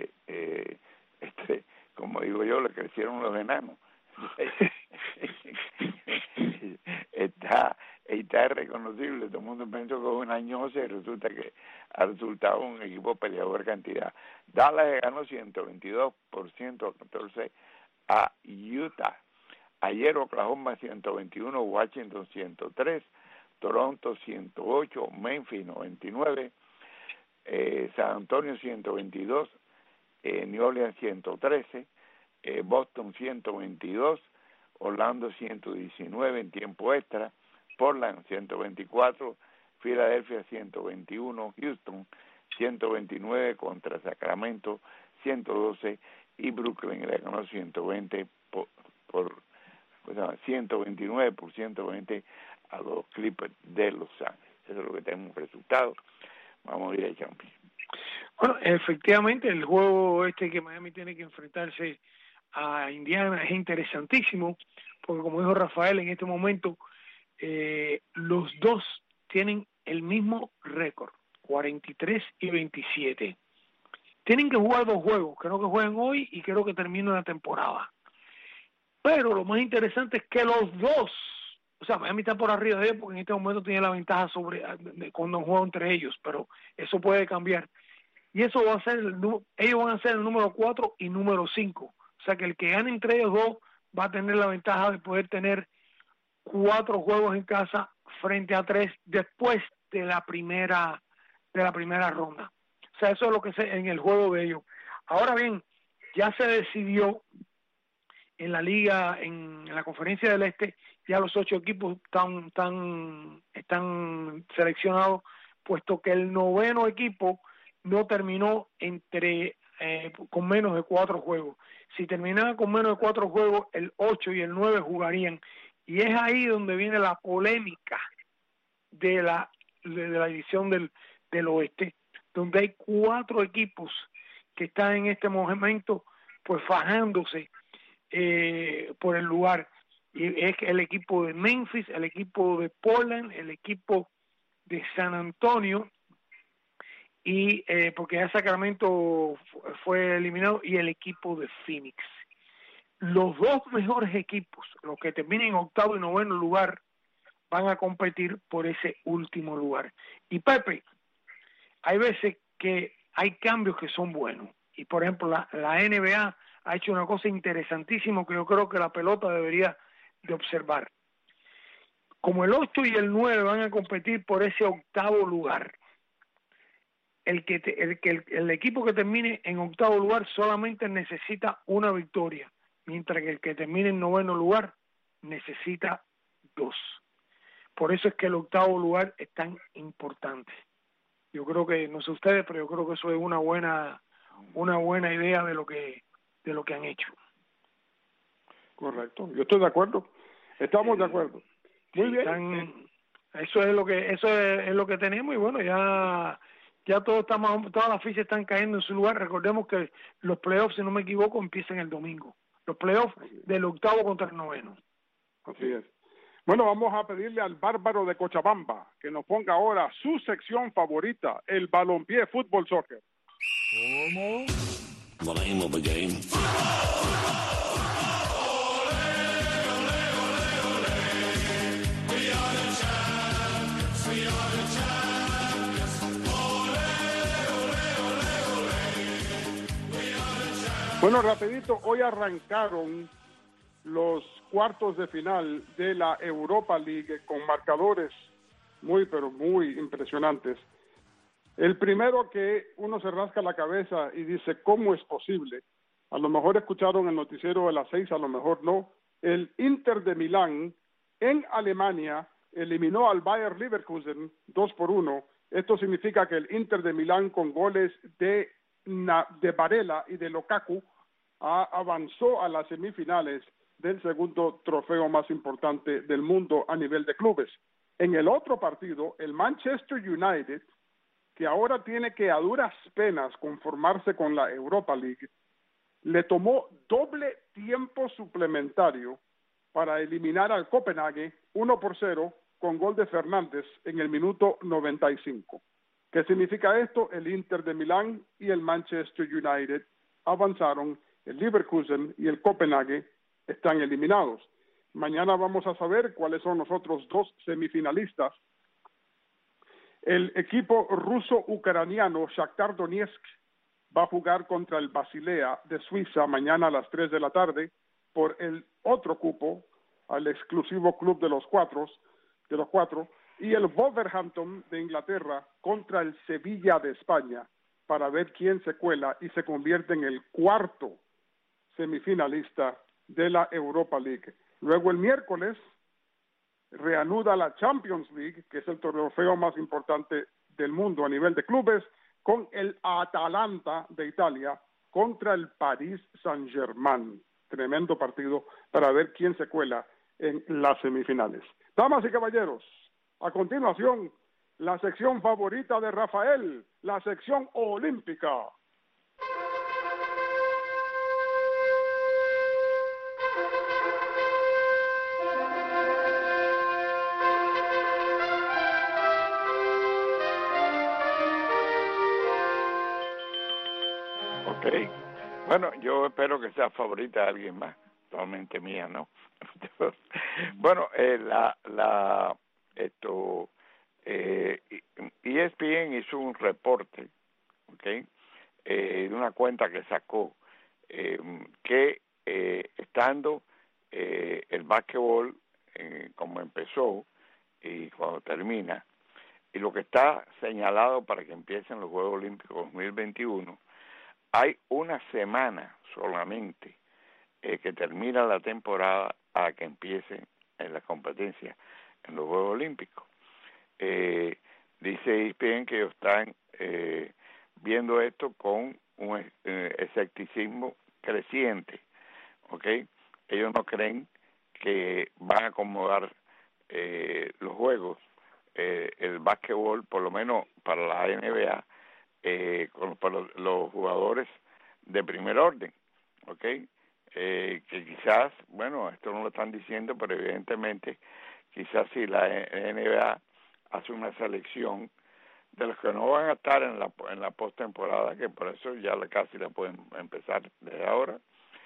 como digo yo, le crecieron los enanos. Está irreconocible. Todo el mundo pensó que es un añoso y resulta que ha resultado un equipo peleador cantidad. Dallas le ganó 122% a Utah. Ayer Oklahoma 121, Washington 103, Toronto 108, Memphis 99, San Antonio 122, New Orleans 113, Boston 122, Orlando 119 en tiempo extra, Portland 124, Filadelfia 121, Houston 129 contra Sacramento 112, y Brooklyn le ganó 129 por 120 a los Clippers de Los Ángeles. Eso es lo que tenemos resultado. Vamos a ir a Champions. Bueno, efectivamente el juego que Miami tiene que enfrentarse a Indiana es interesantísimo, porque como dijo Rafael, en este momento los dos tienen el mismo récord, 43-27. Tienen que jugar 2 juegos, creo que juegan hoy y creo que terminan la temporada. Pero lo más interesante es que los dos, o sea, Miami está por arriba de ellos porque en este momento tiene la ventaja sobre cuando juegan entre ellos, pero eso puede cambiar. Y eso va a ser, ellos van a ser el número 4 y número 5. O sea que el que gane entre ellos 2 va a tener la ventaja de poder tener 4 juegos en casa frente a 3 después de la primera ronda. O sea, eso es lo que se en el juego de ellos. Ahora bien, ya se decidió en la liga, en la conferencia del Este, ya los 8 equipos están seleccionados, puesto que el 9º equipo no terminó con menos de 4 juegos. Si terminaba con menos de 4 juegos, el 8 y el 9 jugarían. Y es ahí donde viene la polémica de la división del Oeste, donde hay 4 equipos que están en este momento pues fajándose por el lugar, y es el equipo de Memphis, el equipo de Portland, el equipo de San Antonio, y porque ya Sacramento fue eliminado, y el equipo de Phoenix. Los 2 mejores equipos, los que terminen en 8º y 9º lugar, van a competir por ese último lugar. Y Pepe, hay veces que hay cambios que son buenos, y por ejemplo la NBA ha hecho una cosa interesantísima que yo creo que la pelota debería de observar. Como el 8 y el 9 van a competir por ese 8º lugar, el equipo que termine en 8º lugar solamente necesita una victoria, mientras que el que termine en 9º lugar necesita 2. Por eso es que el 8º lugar es tan importante. Yo creo que, no sé ustedes, pero yo creo que eso es una buena idea de lo que han hecho. Correcto, yo estoy de acuerdo. Estamos de acuerdo. Muy bien. Eso es lo que tenemos, y bueno, ya todas las fichas están cayendo en su lugar. Recordemos que los playoffs, si no me equivoco, empiezan el domingo. Los playoffs del 8º contra el 9º. Así es. Bueno, vamos a pedirle al Bárbaro de Cochabamba que nos ponga ahora su sección favorita, el balompié fútbol soccer. ¿Cómo? The name of the game. Bueno, rapidito, hoy arrancaron los cuartos de final de la Europa League con marcadores pero muy impresionantes. El primero que uno se rasca la cabeza y dice, ¿cómo es posible? A lo mejor escucharon el noticiero de las 6, a lo mejor no. El Inter de Milán en Alemania eliminó al Bayer Leverkusen 2-1. Esto significa que el Inter de Milán, con goles de Varela y de Lukaku, avanzó a las semifinales del segundo trofeo más importante del mundo a nivel de clubes. En el otro partido, el Manchester United, que ahora tiene que a duras penas conformarse con la Europa League, le tomó doble tiempo suplementario para eliminar al Copenhague 1-0 con gol de Fernández en el minuto 95. ¿Qué significa esto? El Inter de Milán y el Manchester United avanzaron, el Leverkusen y el Copenhague están eliminados. Mañana vamos a saber cuáles son los otros dos semifinalistas. El equipo ruso-ucraniano Shakhtar Donetsk va a jugar contra el Basilea de Suiza mañana a las 3 de la tarde por el otro cupo al exclusivo club de los cuatro, y el Wolverhampton de Inglaterra contra el Sevilla de España para ver quién se cuela y se convierte en el cuarto semifinalista de la Europa League. Luego el miércoles reanuda la Champions League, que es el trofeo más importante del mundo a nivel de clubes, con el Atalanta de Italia contra el Paris Saint-Germain. Tremendo partido para ver quién se cuela en las semifinales. Damas y caballeros, a continuación, la sección favorita de Rafael, la sección olímpica. Ok. Bueno, yo espero que sea favorita de alguien más, totalmente mía, ¿no? Bueno, ESPN hizo un reporte, ¿okay? De una cuenta que sacó que estando el básquetbol como empezó y cuando termina, y lo que está señalado para que empiecen los Juegos Olímpicos 2021, hay una semana solamente que termina la temporada a que empiecen en la competencia en los Juegos Olímpicos. Dice ESPN que ellos están viendo esto con un escepticismo creciente, ¿ok? Ellos no creen que van a acomodar los juegos, el básquetbol, por lo menos para la NBA, para los jugadores de primer orden, ¿ok? Que quizás, bueno, esto no lo están diciendo, pero evidentemente quizás si la NBA hace una selección de los que no van a estar en la postemporada, que por eso ya casi la pueden empezar desde ahora,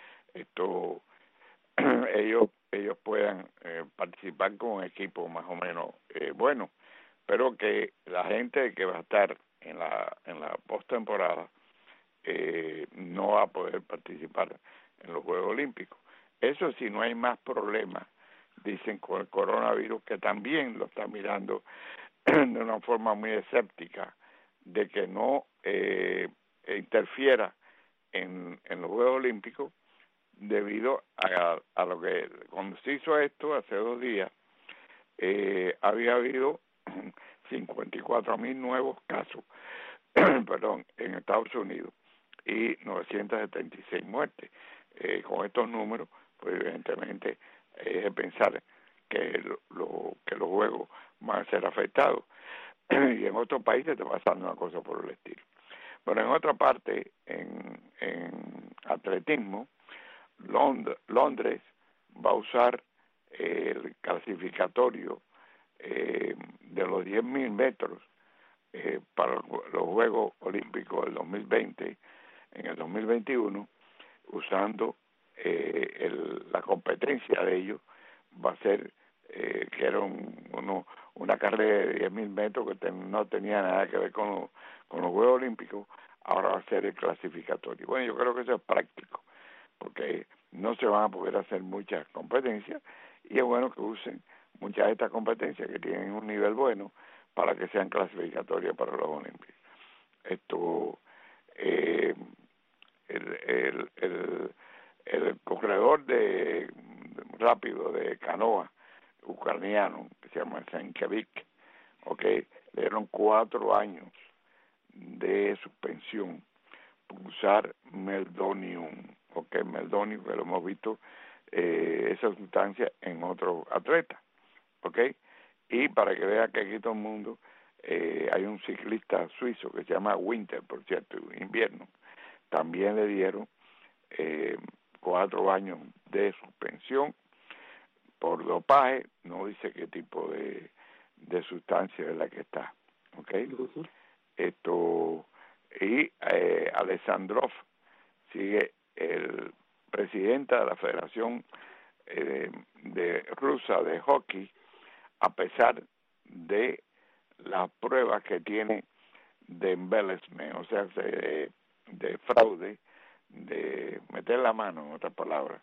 ellos puedan participar con un equipo más o menos bueno, pero que la gente que va a estar en la postemporada no va a poder participar en los Juegos Olímpicos. Eso si no hay más problemas, dicen, con el coronavirus, que también lo están mirando de una forma muy escéptica, de que no interfiera en los Juegos Olímpicos, debido a lo que cuando se hizo esto hace 2 días, había habido 54,000 nuevos casos perdón, en Estados Unidos y 976 muertes. Con estos números, pues evidentemente es de pensar que los juegos van a ser afectados. Y en otros países está pasando una cosa por el estilo. Pero en otra parte, en atletismo, Londres va a usar el clasificatorio de los 10,000 metros para los Juegos Olímpicos del 2020, en el 2021, usando la competencia de ellos, va a ser que era una carrera de 10,000 metros que no tenía nada que ver con los Juegos Olímpicos. Ahora va a ser el clasificatorio. Bueno, yo creo que eso es práctico, porque no se van a poder hacer muchas competencias, y es bueno que usen muchas de estas competencias que tienen un nivel bueno para que sean clasificatorias para los Olímpicos. El corredor rápido de canoa ucraniano, que se llama Senkevich, le dieron 4 años de suspensión por usar meldonium, meldonium, que lo hemos visto esa sustancia en otro atleta, ¿ok? Y para que vea que aquí todo el mundo, hay un ciclista suizo que se llama Winter, por cierto, invierno, también le dieron 4 años de suspensión por dopaje, no dice qué tipo de sustancia es la que está, ¿ok? Y Alexandrov sigue el presidente de la Federación de Rusa de Hockey, a pesar de las pruebas que tiene de embellishment, o sea, de fraude, de meter la mano, en otras palabras.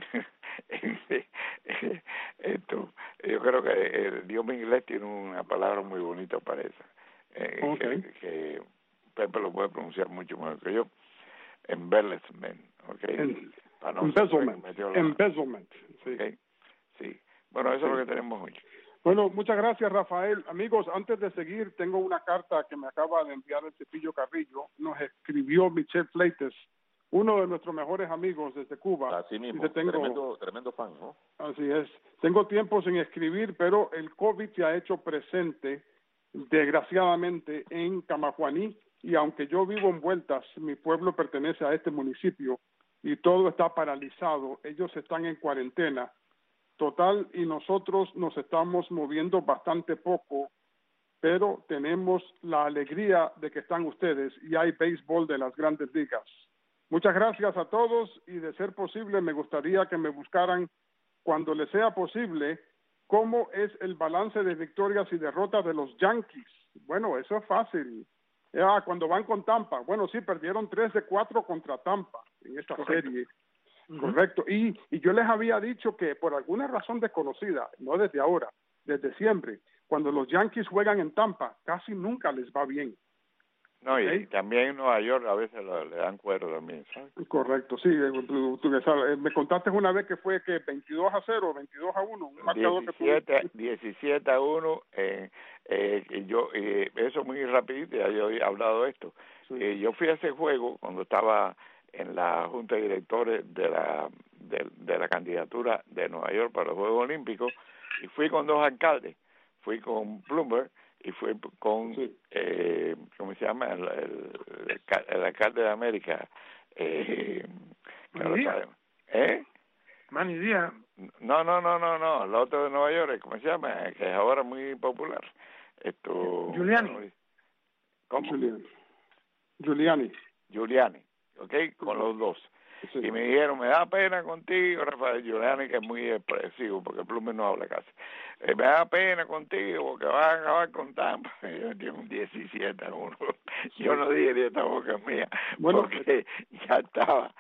Yo creo que el idioma inglés tiene una palabra muy bonita para eso, que Pepe lo puede pronunciar mucho mejor que yo. Embellishment, okay. Embezzlement, sí. Okay. Sí. Bueno, eso es lo que tenemos hoy. Bueno, muchas gracias, Rafael. Amigos, antes de seguir, tengo una carta que me acaba de enviar el Cepillo Carrillo. Nos escribió Michel Fleites, uno de nuestros mejores amigos desde Cuba. Así mismo, tremendo fan, ¿no? Así es. Tengo tiempo sin escribir, pero el COVID se ha hecho presente, desgraciadamente, en Camajuaní, y aunque yo vivo en Vueltas, mi pueblo pertenece a este municipio, y todo está paralizado, ellos están en cuarentena total, y nosotros nos estamos moviendo bastante poco, pero tenemos la alegría de que están ustedes, y hay béisbol de las grandes ligas. Muchas gracias a todos, y de ser posible me gustaría que me buscaran, cuando les sea posible, cómo es el balance de victorias y derrotas de los Yankees. Bueno, eso es fácil. Cuando van con Tampa, bueno, sí, perdieron 3-4 contra Tampa en esta serie. Correcto. Y yo les había dicho que por alguna razón desconocida, no desde ahora, desde siempre, cuando los Yankees juegan en Tampa, casi nunca les va bien. No, y también en Nueva York a veces le dan cuero también, ¿sabes? Correcto, sí. Me contaste una vez que fue que 22-0, 22-1, un marcador 17-1, eso muy rapidito, ya yo he hablado de esto. Sí. Yo fui a ese juego cuando estaba en la Junta de Directores de la candidatura de Nueva York para los Juegos Olímpicos, y fui con 2 alcaldes, fui con Bloomberg y fui con, ¿cómo se llama? El alcalde de América. Manny Díaz. No, el otro de Nueva York, ¿cómo se llama? Que es ahora muy popular. Giuliani. ¿Cómo? Giuliani, ¿ok? Con los dos. Sí. Y me dijeron, me da pena contigo, Rafael Giuliani, que es muy expresivo, porque Plumer no habla casi. Me da pena contigo, porque vas a acabar con Tampa. Yo tengo un 17-1. Sí. Yo no dije ni esta boca mía, bueno, porque ya estaba.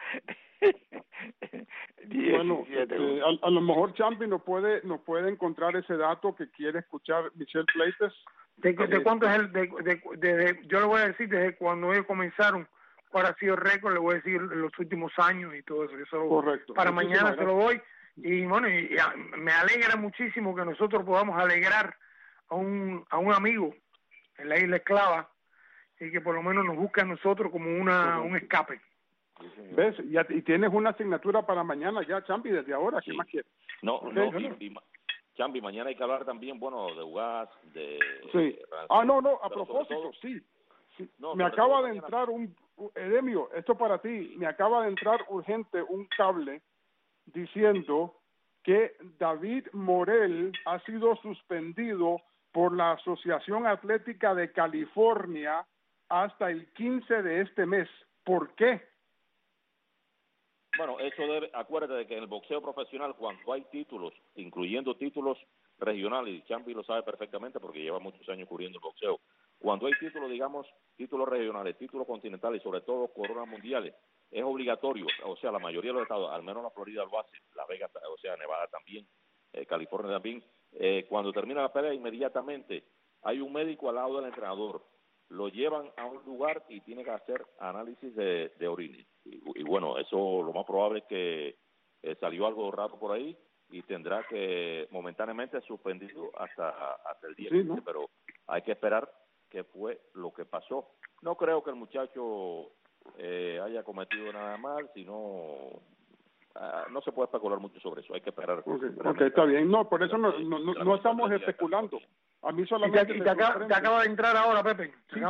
17. Bueno, a lo mejor Champi nos puede encontrar ese dato que quiere escuchar Michel Fleites. ¿De cuánto es yo le voy a decir desde cuando ellos comenzaron? ¿Cuál ha sido el récord? Le voy a decir los últimos años y todo eso. Correcto. Para mañana se lo doy. Y bueno, me alegra muchísimo que nosotros podamos alegrar a un amigo en la Isla Esclava, y que por lo menos nos busque a nosotros como un escape. ¿Ves? Y tienes una asignatura para mañana ya, Champi, desde ahora. ¿Qué más quieres? Champi, mañana hay que hablar también, bueno, de UGAS, de... Sí. A propósito, sí. Me acaba de entrar Edemio, esto para ti, me acaba de entrar urgente un cable diciendo que David Morel ha sido suspendido por la Asociación Atlética de California hasta el 15 de este mes. ¿Por qué? Bueno, acuérdate de que en el boxeo profesional, cuando hay títulos, incluyendo títulos regionales, y Champi lo sabe perfectamente porque lleva muchos años cubriendo el boxeo, cuando hay títulos, digamos, títulos regionales, títulos continentales y sobre todo coronas mundiales, es obligatorio, o sea, la mayoría de los estados, al menos la Florida lo hace, La Vega, o sea, Nevada también, California también, cuando termina la pelea inmediatamente hay un médico al lado del entrenador, lo llevan a un lugar y tiene que hacer análisis de orines. Y bueno, eso lo más probable es que salió algo raro por ahí y tendrá que momentáneamente suspendido hasta el día 15, ¿no? Pero hay que esperar qué fue lo que pasó. No creo que el muchacho haya cometido nada mal, sino no se puede especular mucho sobre eso, hay que esperar. Okay, está bien. No, por eso no estamos especulando. A mí solamente te acaba de entrar ahora, Pepe. Si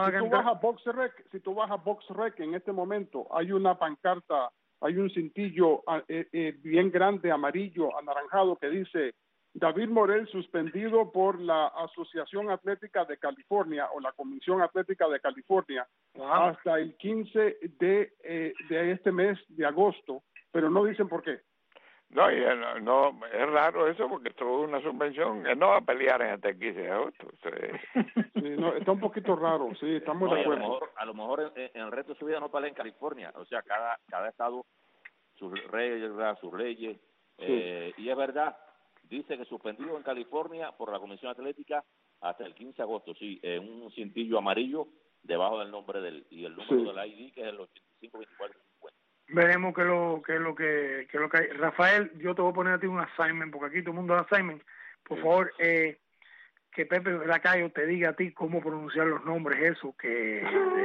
tú vas a BoxRec en este momento, hay una pancarta, hay un cintillo bien grande, amarillo, anaranjado, que dice David Morel suspendido por la Asociación Atlética de California o la Comisión Atlética de California hasta el 15 de este mes de agosto, pero no dicen por qué. No, es raro eso porque tuvo una suspensión. Él no va a pelear hasta el 15 de agosto. Sí, no, está un poquito raro, sí, estamos de acuerdo. A lo mejor en el resto de su vida no pelea en California, o sea, cada estado, sus reglas, sus leyes, y es verdad, dice que suspendido en California por la Comisión Atlética hasta el 15 de agosto, sí, un cintillo amarillo debajo del nombre y el número del ID, que es el 852450. Veremos qué es lo que hay. Rafael, yo te voy a poner a ti un assignment, porque aquí todo el mundo da assignment. Por favor, que Pepe Lacayo te diga a ti cómo pronunciar los nombres, eso, que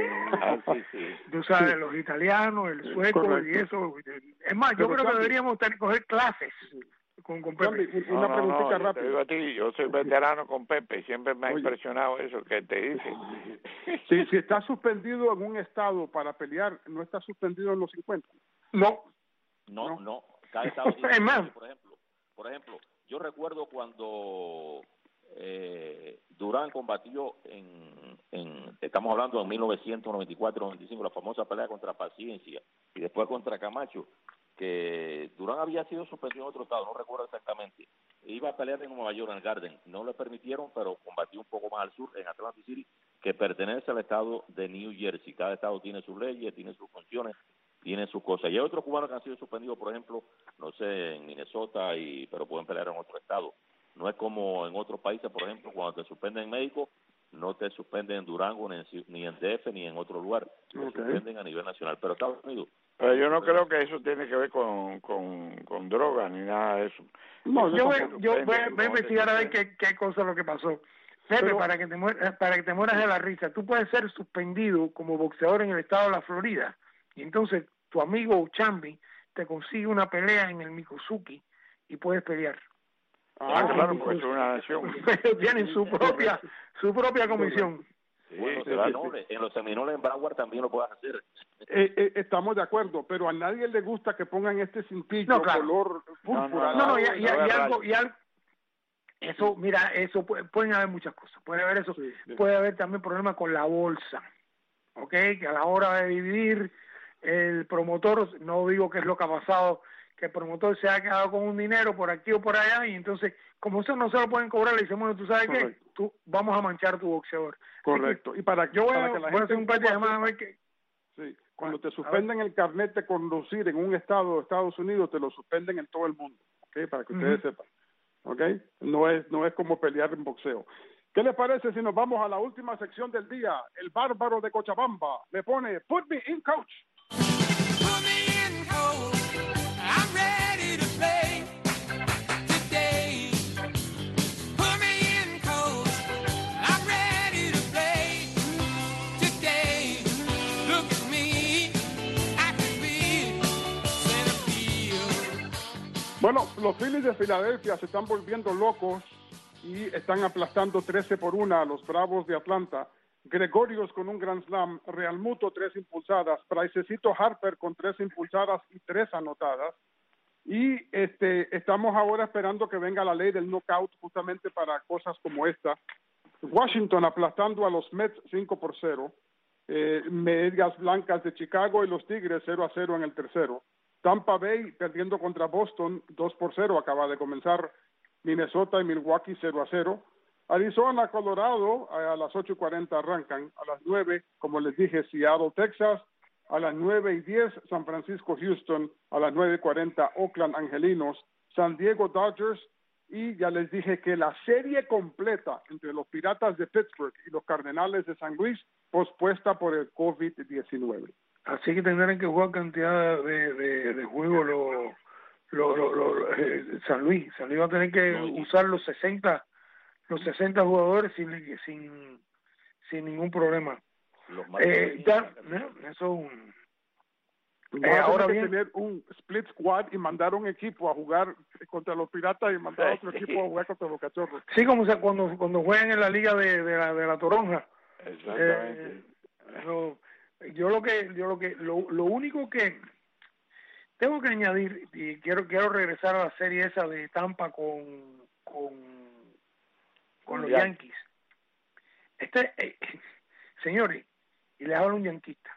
tú sabes, los italianos, el sueco, correcto, y eso. Es más, yo creo que deberíamos coger clases con Pepe. Una preguntita rápida. Te digo a ti, yo soy veterano con Pepe y siempre me ha impresionado eso que te dice. Si está suspendido en un estado para pelear, ¿no está suspendido en los 50? No. Cada estado tiene, es más, por ejemplo, yo recuerdo cuando Durán combatió estamos hablando de 1994-95, la famosa pelea contra Paciencia y después contra Camacho, que Durán había sido suspendido en otro estado, no recuerdo exactamente. Iba a pelear en Nueva York, en el Garden. No le permitieron, pero combatió un poco más al sur, en Atlantic City, que pertenece al estado de New Jersey. Cada estado tiene sus leyes, tiene sus funciones, tiene sus cosas. Y hay otros cubanos que han sido suspendidos, por ejemplo, no sé, en Minnesota, pero pueden pelear en otro estado. No es como en otros países, por ejemplo, cuando te suspenden en México, no te suspenden en Durango, ni en DF, ni en otro lugar. Te suspenden a nivel nacional. Pero Estados Unidos... Pero yo no creo que eso tiene que ver con drogas ni nada de eso. No, yo voy a investigar a ver qué cosa es lo que pasó. Pepe, para que te mueras de la risa, tú puedes ser suspendido como boxeador en el estado de la Florida y entonces tu amigo Chambi te consigue una pelea en el Mikosuki y puedes pelear. Claro, porque es una nación. Tienen su propia comisión. Sí, en los Seminoles en Broward también lo puedes hacer. Estamos de acuerdo, pero a nadie le gusta que pongan este cintillo color púrpura. Eso, mira, eso pueden haber muchas cosas. Puede haber eso, puede haber también problemas con la bolsa, ¿ok? Que a la hora de dividir el promotor, no digo que es lo que ha pasado, que el promotor se ha quedado con un dinero por aquí o por allá y entonces, como eso no se lo pueden cobrar, le dicen, bueno, ¿tú sabes qué? Vamos a manchar tu boxeador. Correcto. Y para que la gente hacer un par de llamadas a ver que... Sí, cuando te suspenden el carnet de conducir en un estado de Estados Unidos, te lo suspenden en todo el mundo, ¿ok? Para que ustedes sepan, ¿ok? No es como pelear en boxeo. ¿Qué les parece si nos vamos a la última sección del día? El bárbaro de Cochabamba le pone Put Me In, Coach. Put me in, coach. I'm ready to play today. Put me in, coach. I'm ready to play today. Look at me, I can be center field. Bueno, los Phillies de Filadelfia se están volviendo locos y están aplastando 13-1 a los Bravos de Atlanta. Gregorius con un Grand Slam, Realmuto 3 impulsadas, Pricecito Harper con 3 impulsadas y 3 anotadas. Y estamos ahora esperando que venga la ley del knockout justamente para cosas como esta. Washington aplastando a los Mets 5-0. Medias Blancas de Chicago y los Tigres 0-0 en el tercero. Tampa Bay perdiendo contra Boston 2-0, acaba de comenzar. Minnesota y Milwaukee 0-0. Arizona, Colorado, a las 8:40 arrancan. A las 9, como les dije, Seattle, Texas. A las 9:10, San Francisco, Houston. A las 9:40, Oakland, Angelinos. San Diego, Dodgers. Y ya les dije que la serie completa entre los Piratas de Pittsburgh y los Cardenales de San Luis, pospuesta por el COVID-19. Así que tendrán que jugar cantidad de juegos San Luis va a tener que usar los 60 jugadores sin ningún problema. Eso Ahora tiene que bien, tener un split squad y mandar un equipo a jugar contra los Piratas y mandar otro equipo a jugar contra los Cachorros. sí, como cuando juegan en la liga de la Toronja. Exactamente. Lo único que tengo que añadir, y quiero regresar a la serie esa de Tampa con los Yankees. Señores, y le hablo a un yanquista.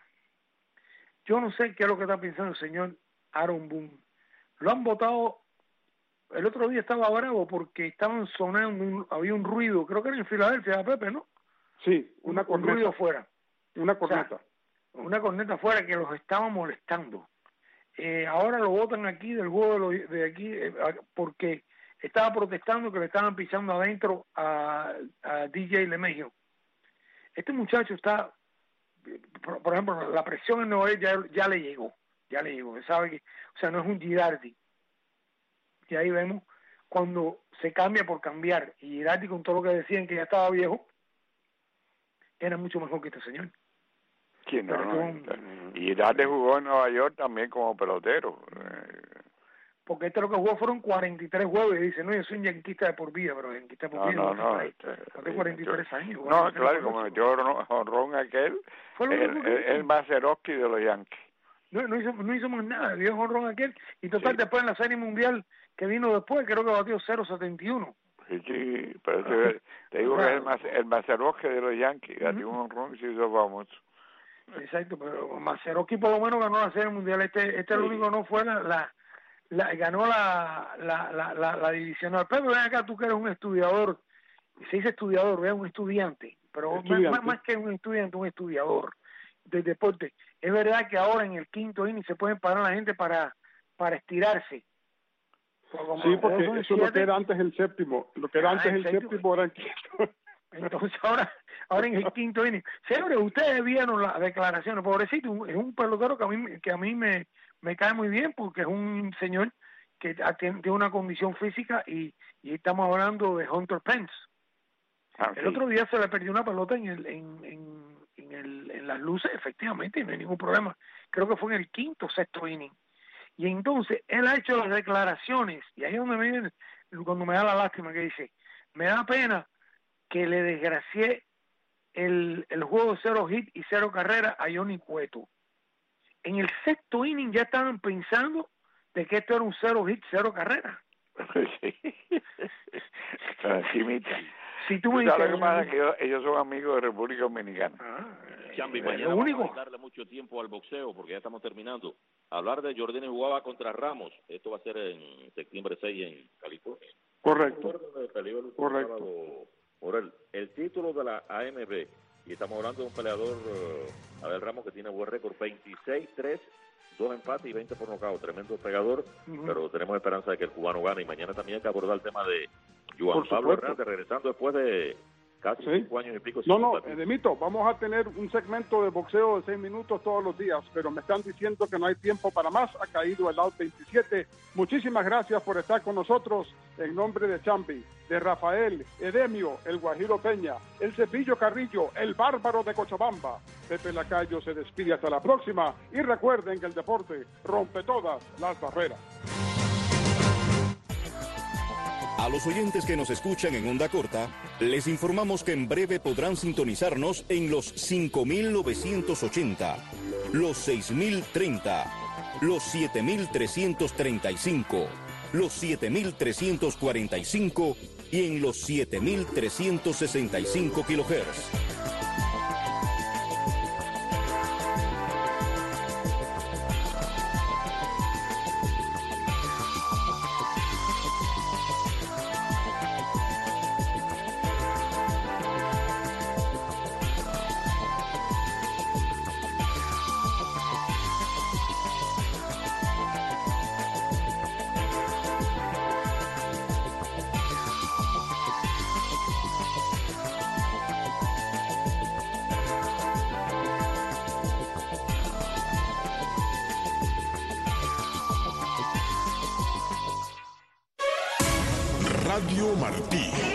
Yo no sé qué es lo que está pensando el señor Aaron Boone. Lo han votado. El otro día estaba bravo porque estaban sonando, había un ruido, creo que era en Filadelfia, Pepe, ¿no? Sí, un corneta. ruido fuera. Una corneta. O sea, una corneta fuera que los estaba molestando. Ahora lo votan aquí del juego de aquí porque estaba protestando que le estaban pisando adentro a DJ LeMahieu. Este muchacho está, por ejemplo, la presión en Nueva York ya le llegó. Sabe que, o sea, no es un Girardi. Y ahí vemos cuando se cambia por cambiar. Y Girardi, con todo lo que decían que ya estaba viejo, era mucho mejor que este señor. ¿Quién no? Y Girardi jugó en Nueva York también como pelotero. Porque este lo que jugó fueron 43 juegos y dice, no, yo soy un yanquista de por vida, pero yanquista de por vida no. Hace 43 años. No, claro, como metió honrón aquel, el Mazeroski de los Yankees. No hizo más nada, dio honrón aquel, y total, después en la Serie Mundial que vino después, creo que batió 0.71. Sí, pero te digo que el Mazeroski de los Yankees, batió un honrón y se hizo famoso. Exacto, pero Mazeroski por lo menos ganó la Serie Mundial, este el único no fue ganó la divisional. Pero ven acá, tú que eres un estudiador, se dice estudiador, un estudiante, pero más que un estudiante, un estudiador del deporte. Es verdad que ahora en el quinto inning se pueden parar a la gente para estirarse. Sí, porque eso es lo que era antes el séptimo. Lo que era antes el séptimo era el quinto. Entonces ahora en el quinto inning. Señores, ustedes vieron las declaraciones. Pobrecito, es un pelotero que a mí me cae muy bien porque es un señor que tiene una condición física y estamos hablando de Hunter Pence. El otro día se le perdió una pelota en las luces, efectivamente, y no hay ningún problema. Creo que fue en el quinto o sexto inning. Y entonces él ha hecho las declaraciones, y ahí es donde cuando me da la lástima, que dice, me da pena que le desgracié el juego de 0 hit y 0 carrera a Johnny Cueto. En el sexto inning ya estaban pensando de que esto era un 0 hit, 0 carrera. Si tú me dices, lo que pasa es que ellos son amigos de República Dominicana. Chambi, mañana vamos a darle mucho tiempo al boxeo porque ya estamos terminando. Hablar de Jordani jugaba contra Ramos. Esto va a ser en septiembre 6 en California. Correcto. Por el título de la AMB. Y estamos hablando de un peleador, Abel Ramos, que tiene buen récord, 26-3, 2 empates y 20 por nocaut. Tremendo pegador, pero tenemos esperanza de que el cubano gane. Y mañana también hay que abordar el tema de Juan Pablo Hernández, regresando después de casi 5 años y pico. Edemito, vamos a tener un segmento de boxeo de 6 minutos todos los días, pero me están diciendo que no hay tiempo para más. Ha caído el out 27. Muchísimas gracias por estar con nosotros. En nombre de Chambi, de Rafael, Edemio, el Guajiro Peña, el Cepillo Carrillo, el Bárbaro de Cochabamba, Pepe Lacayo se despide hasta la próxima. Y recuerden que el deporte rompe todas las barreras. A los oyentes que nos escuchan en onda corta, les informamos que en breve podrán sintonizarnos en los 5.980, los 6.030, los 7.335, los 7.345 y en los 7.365 kHz. Radio Martí.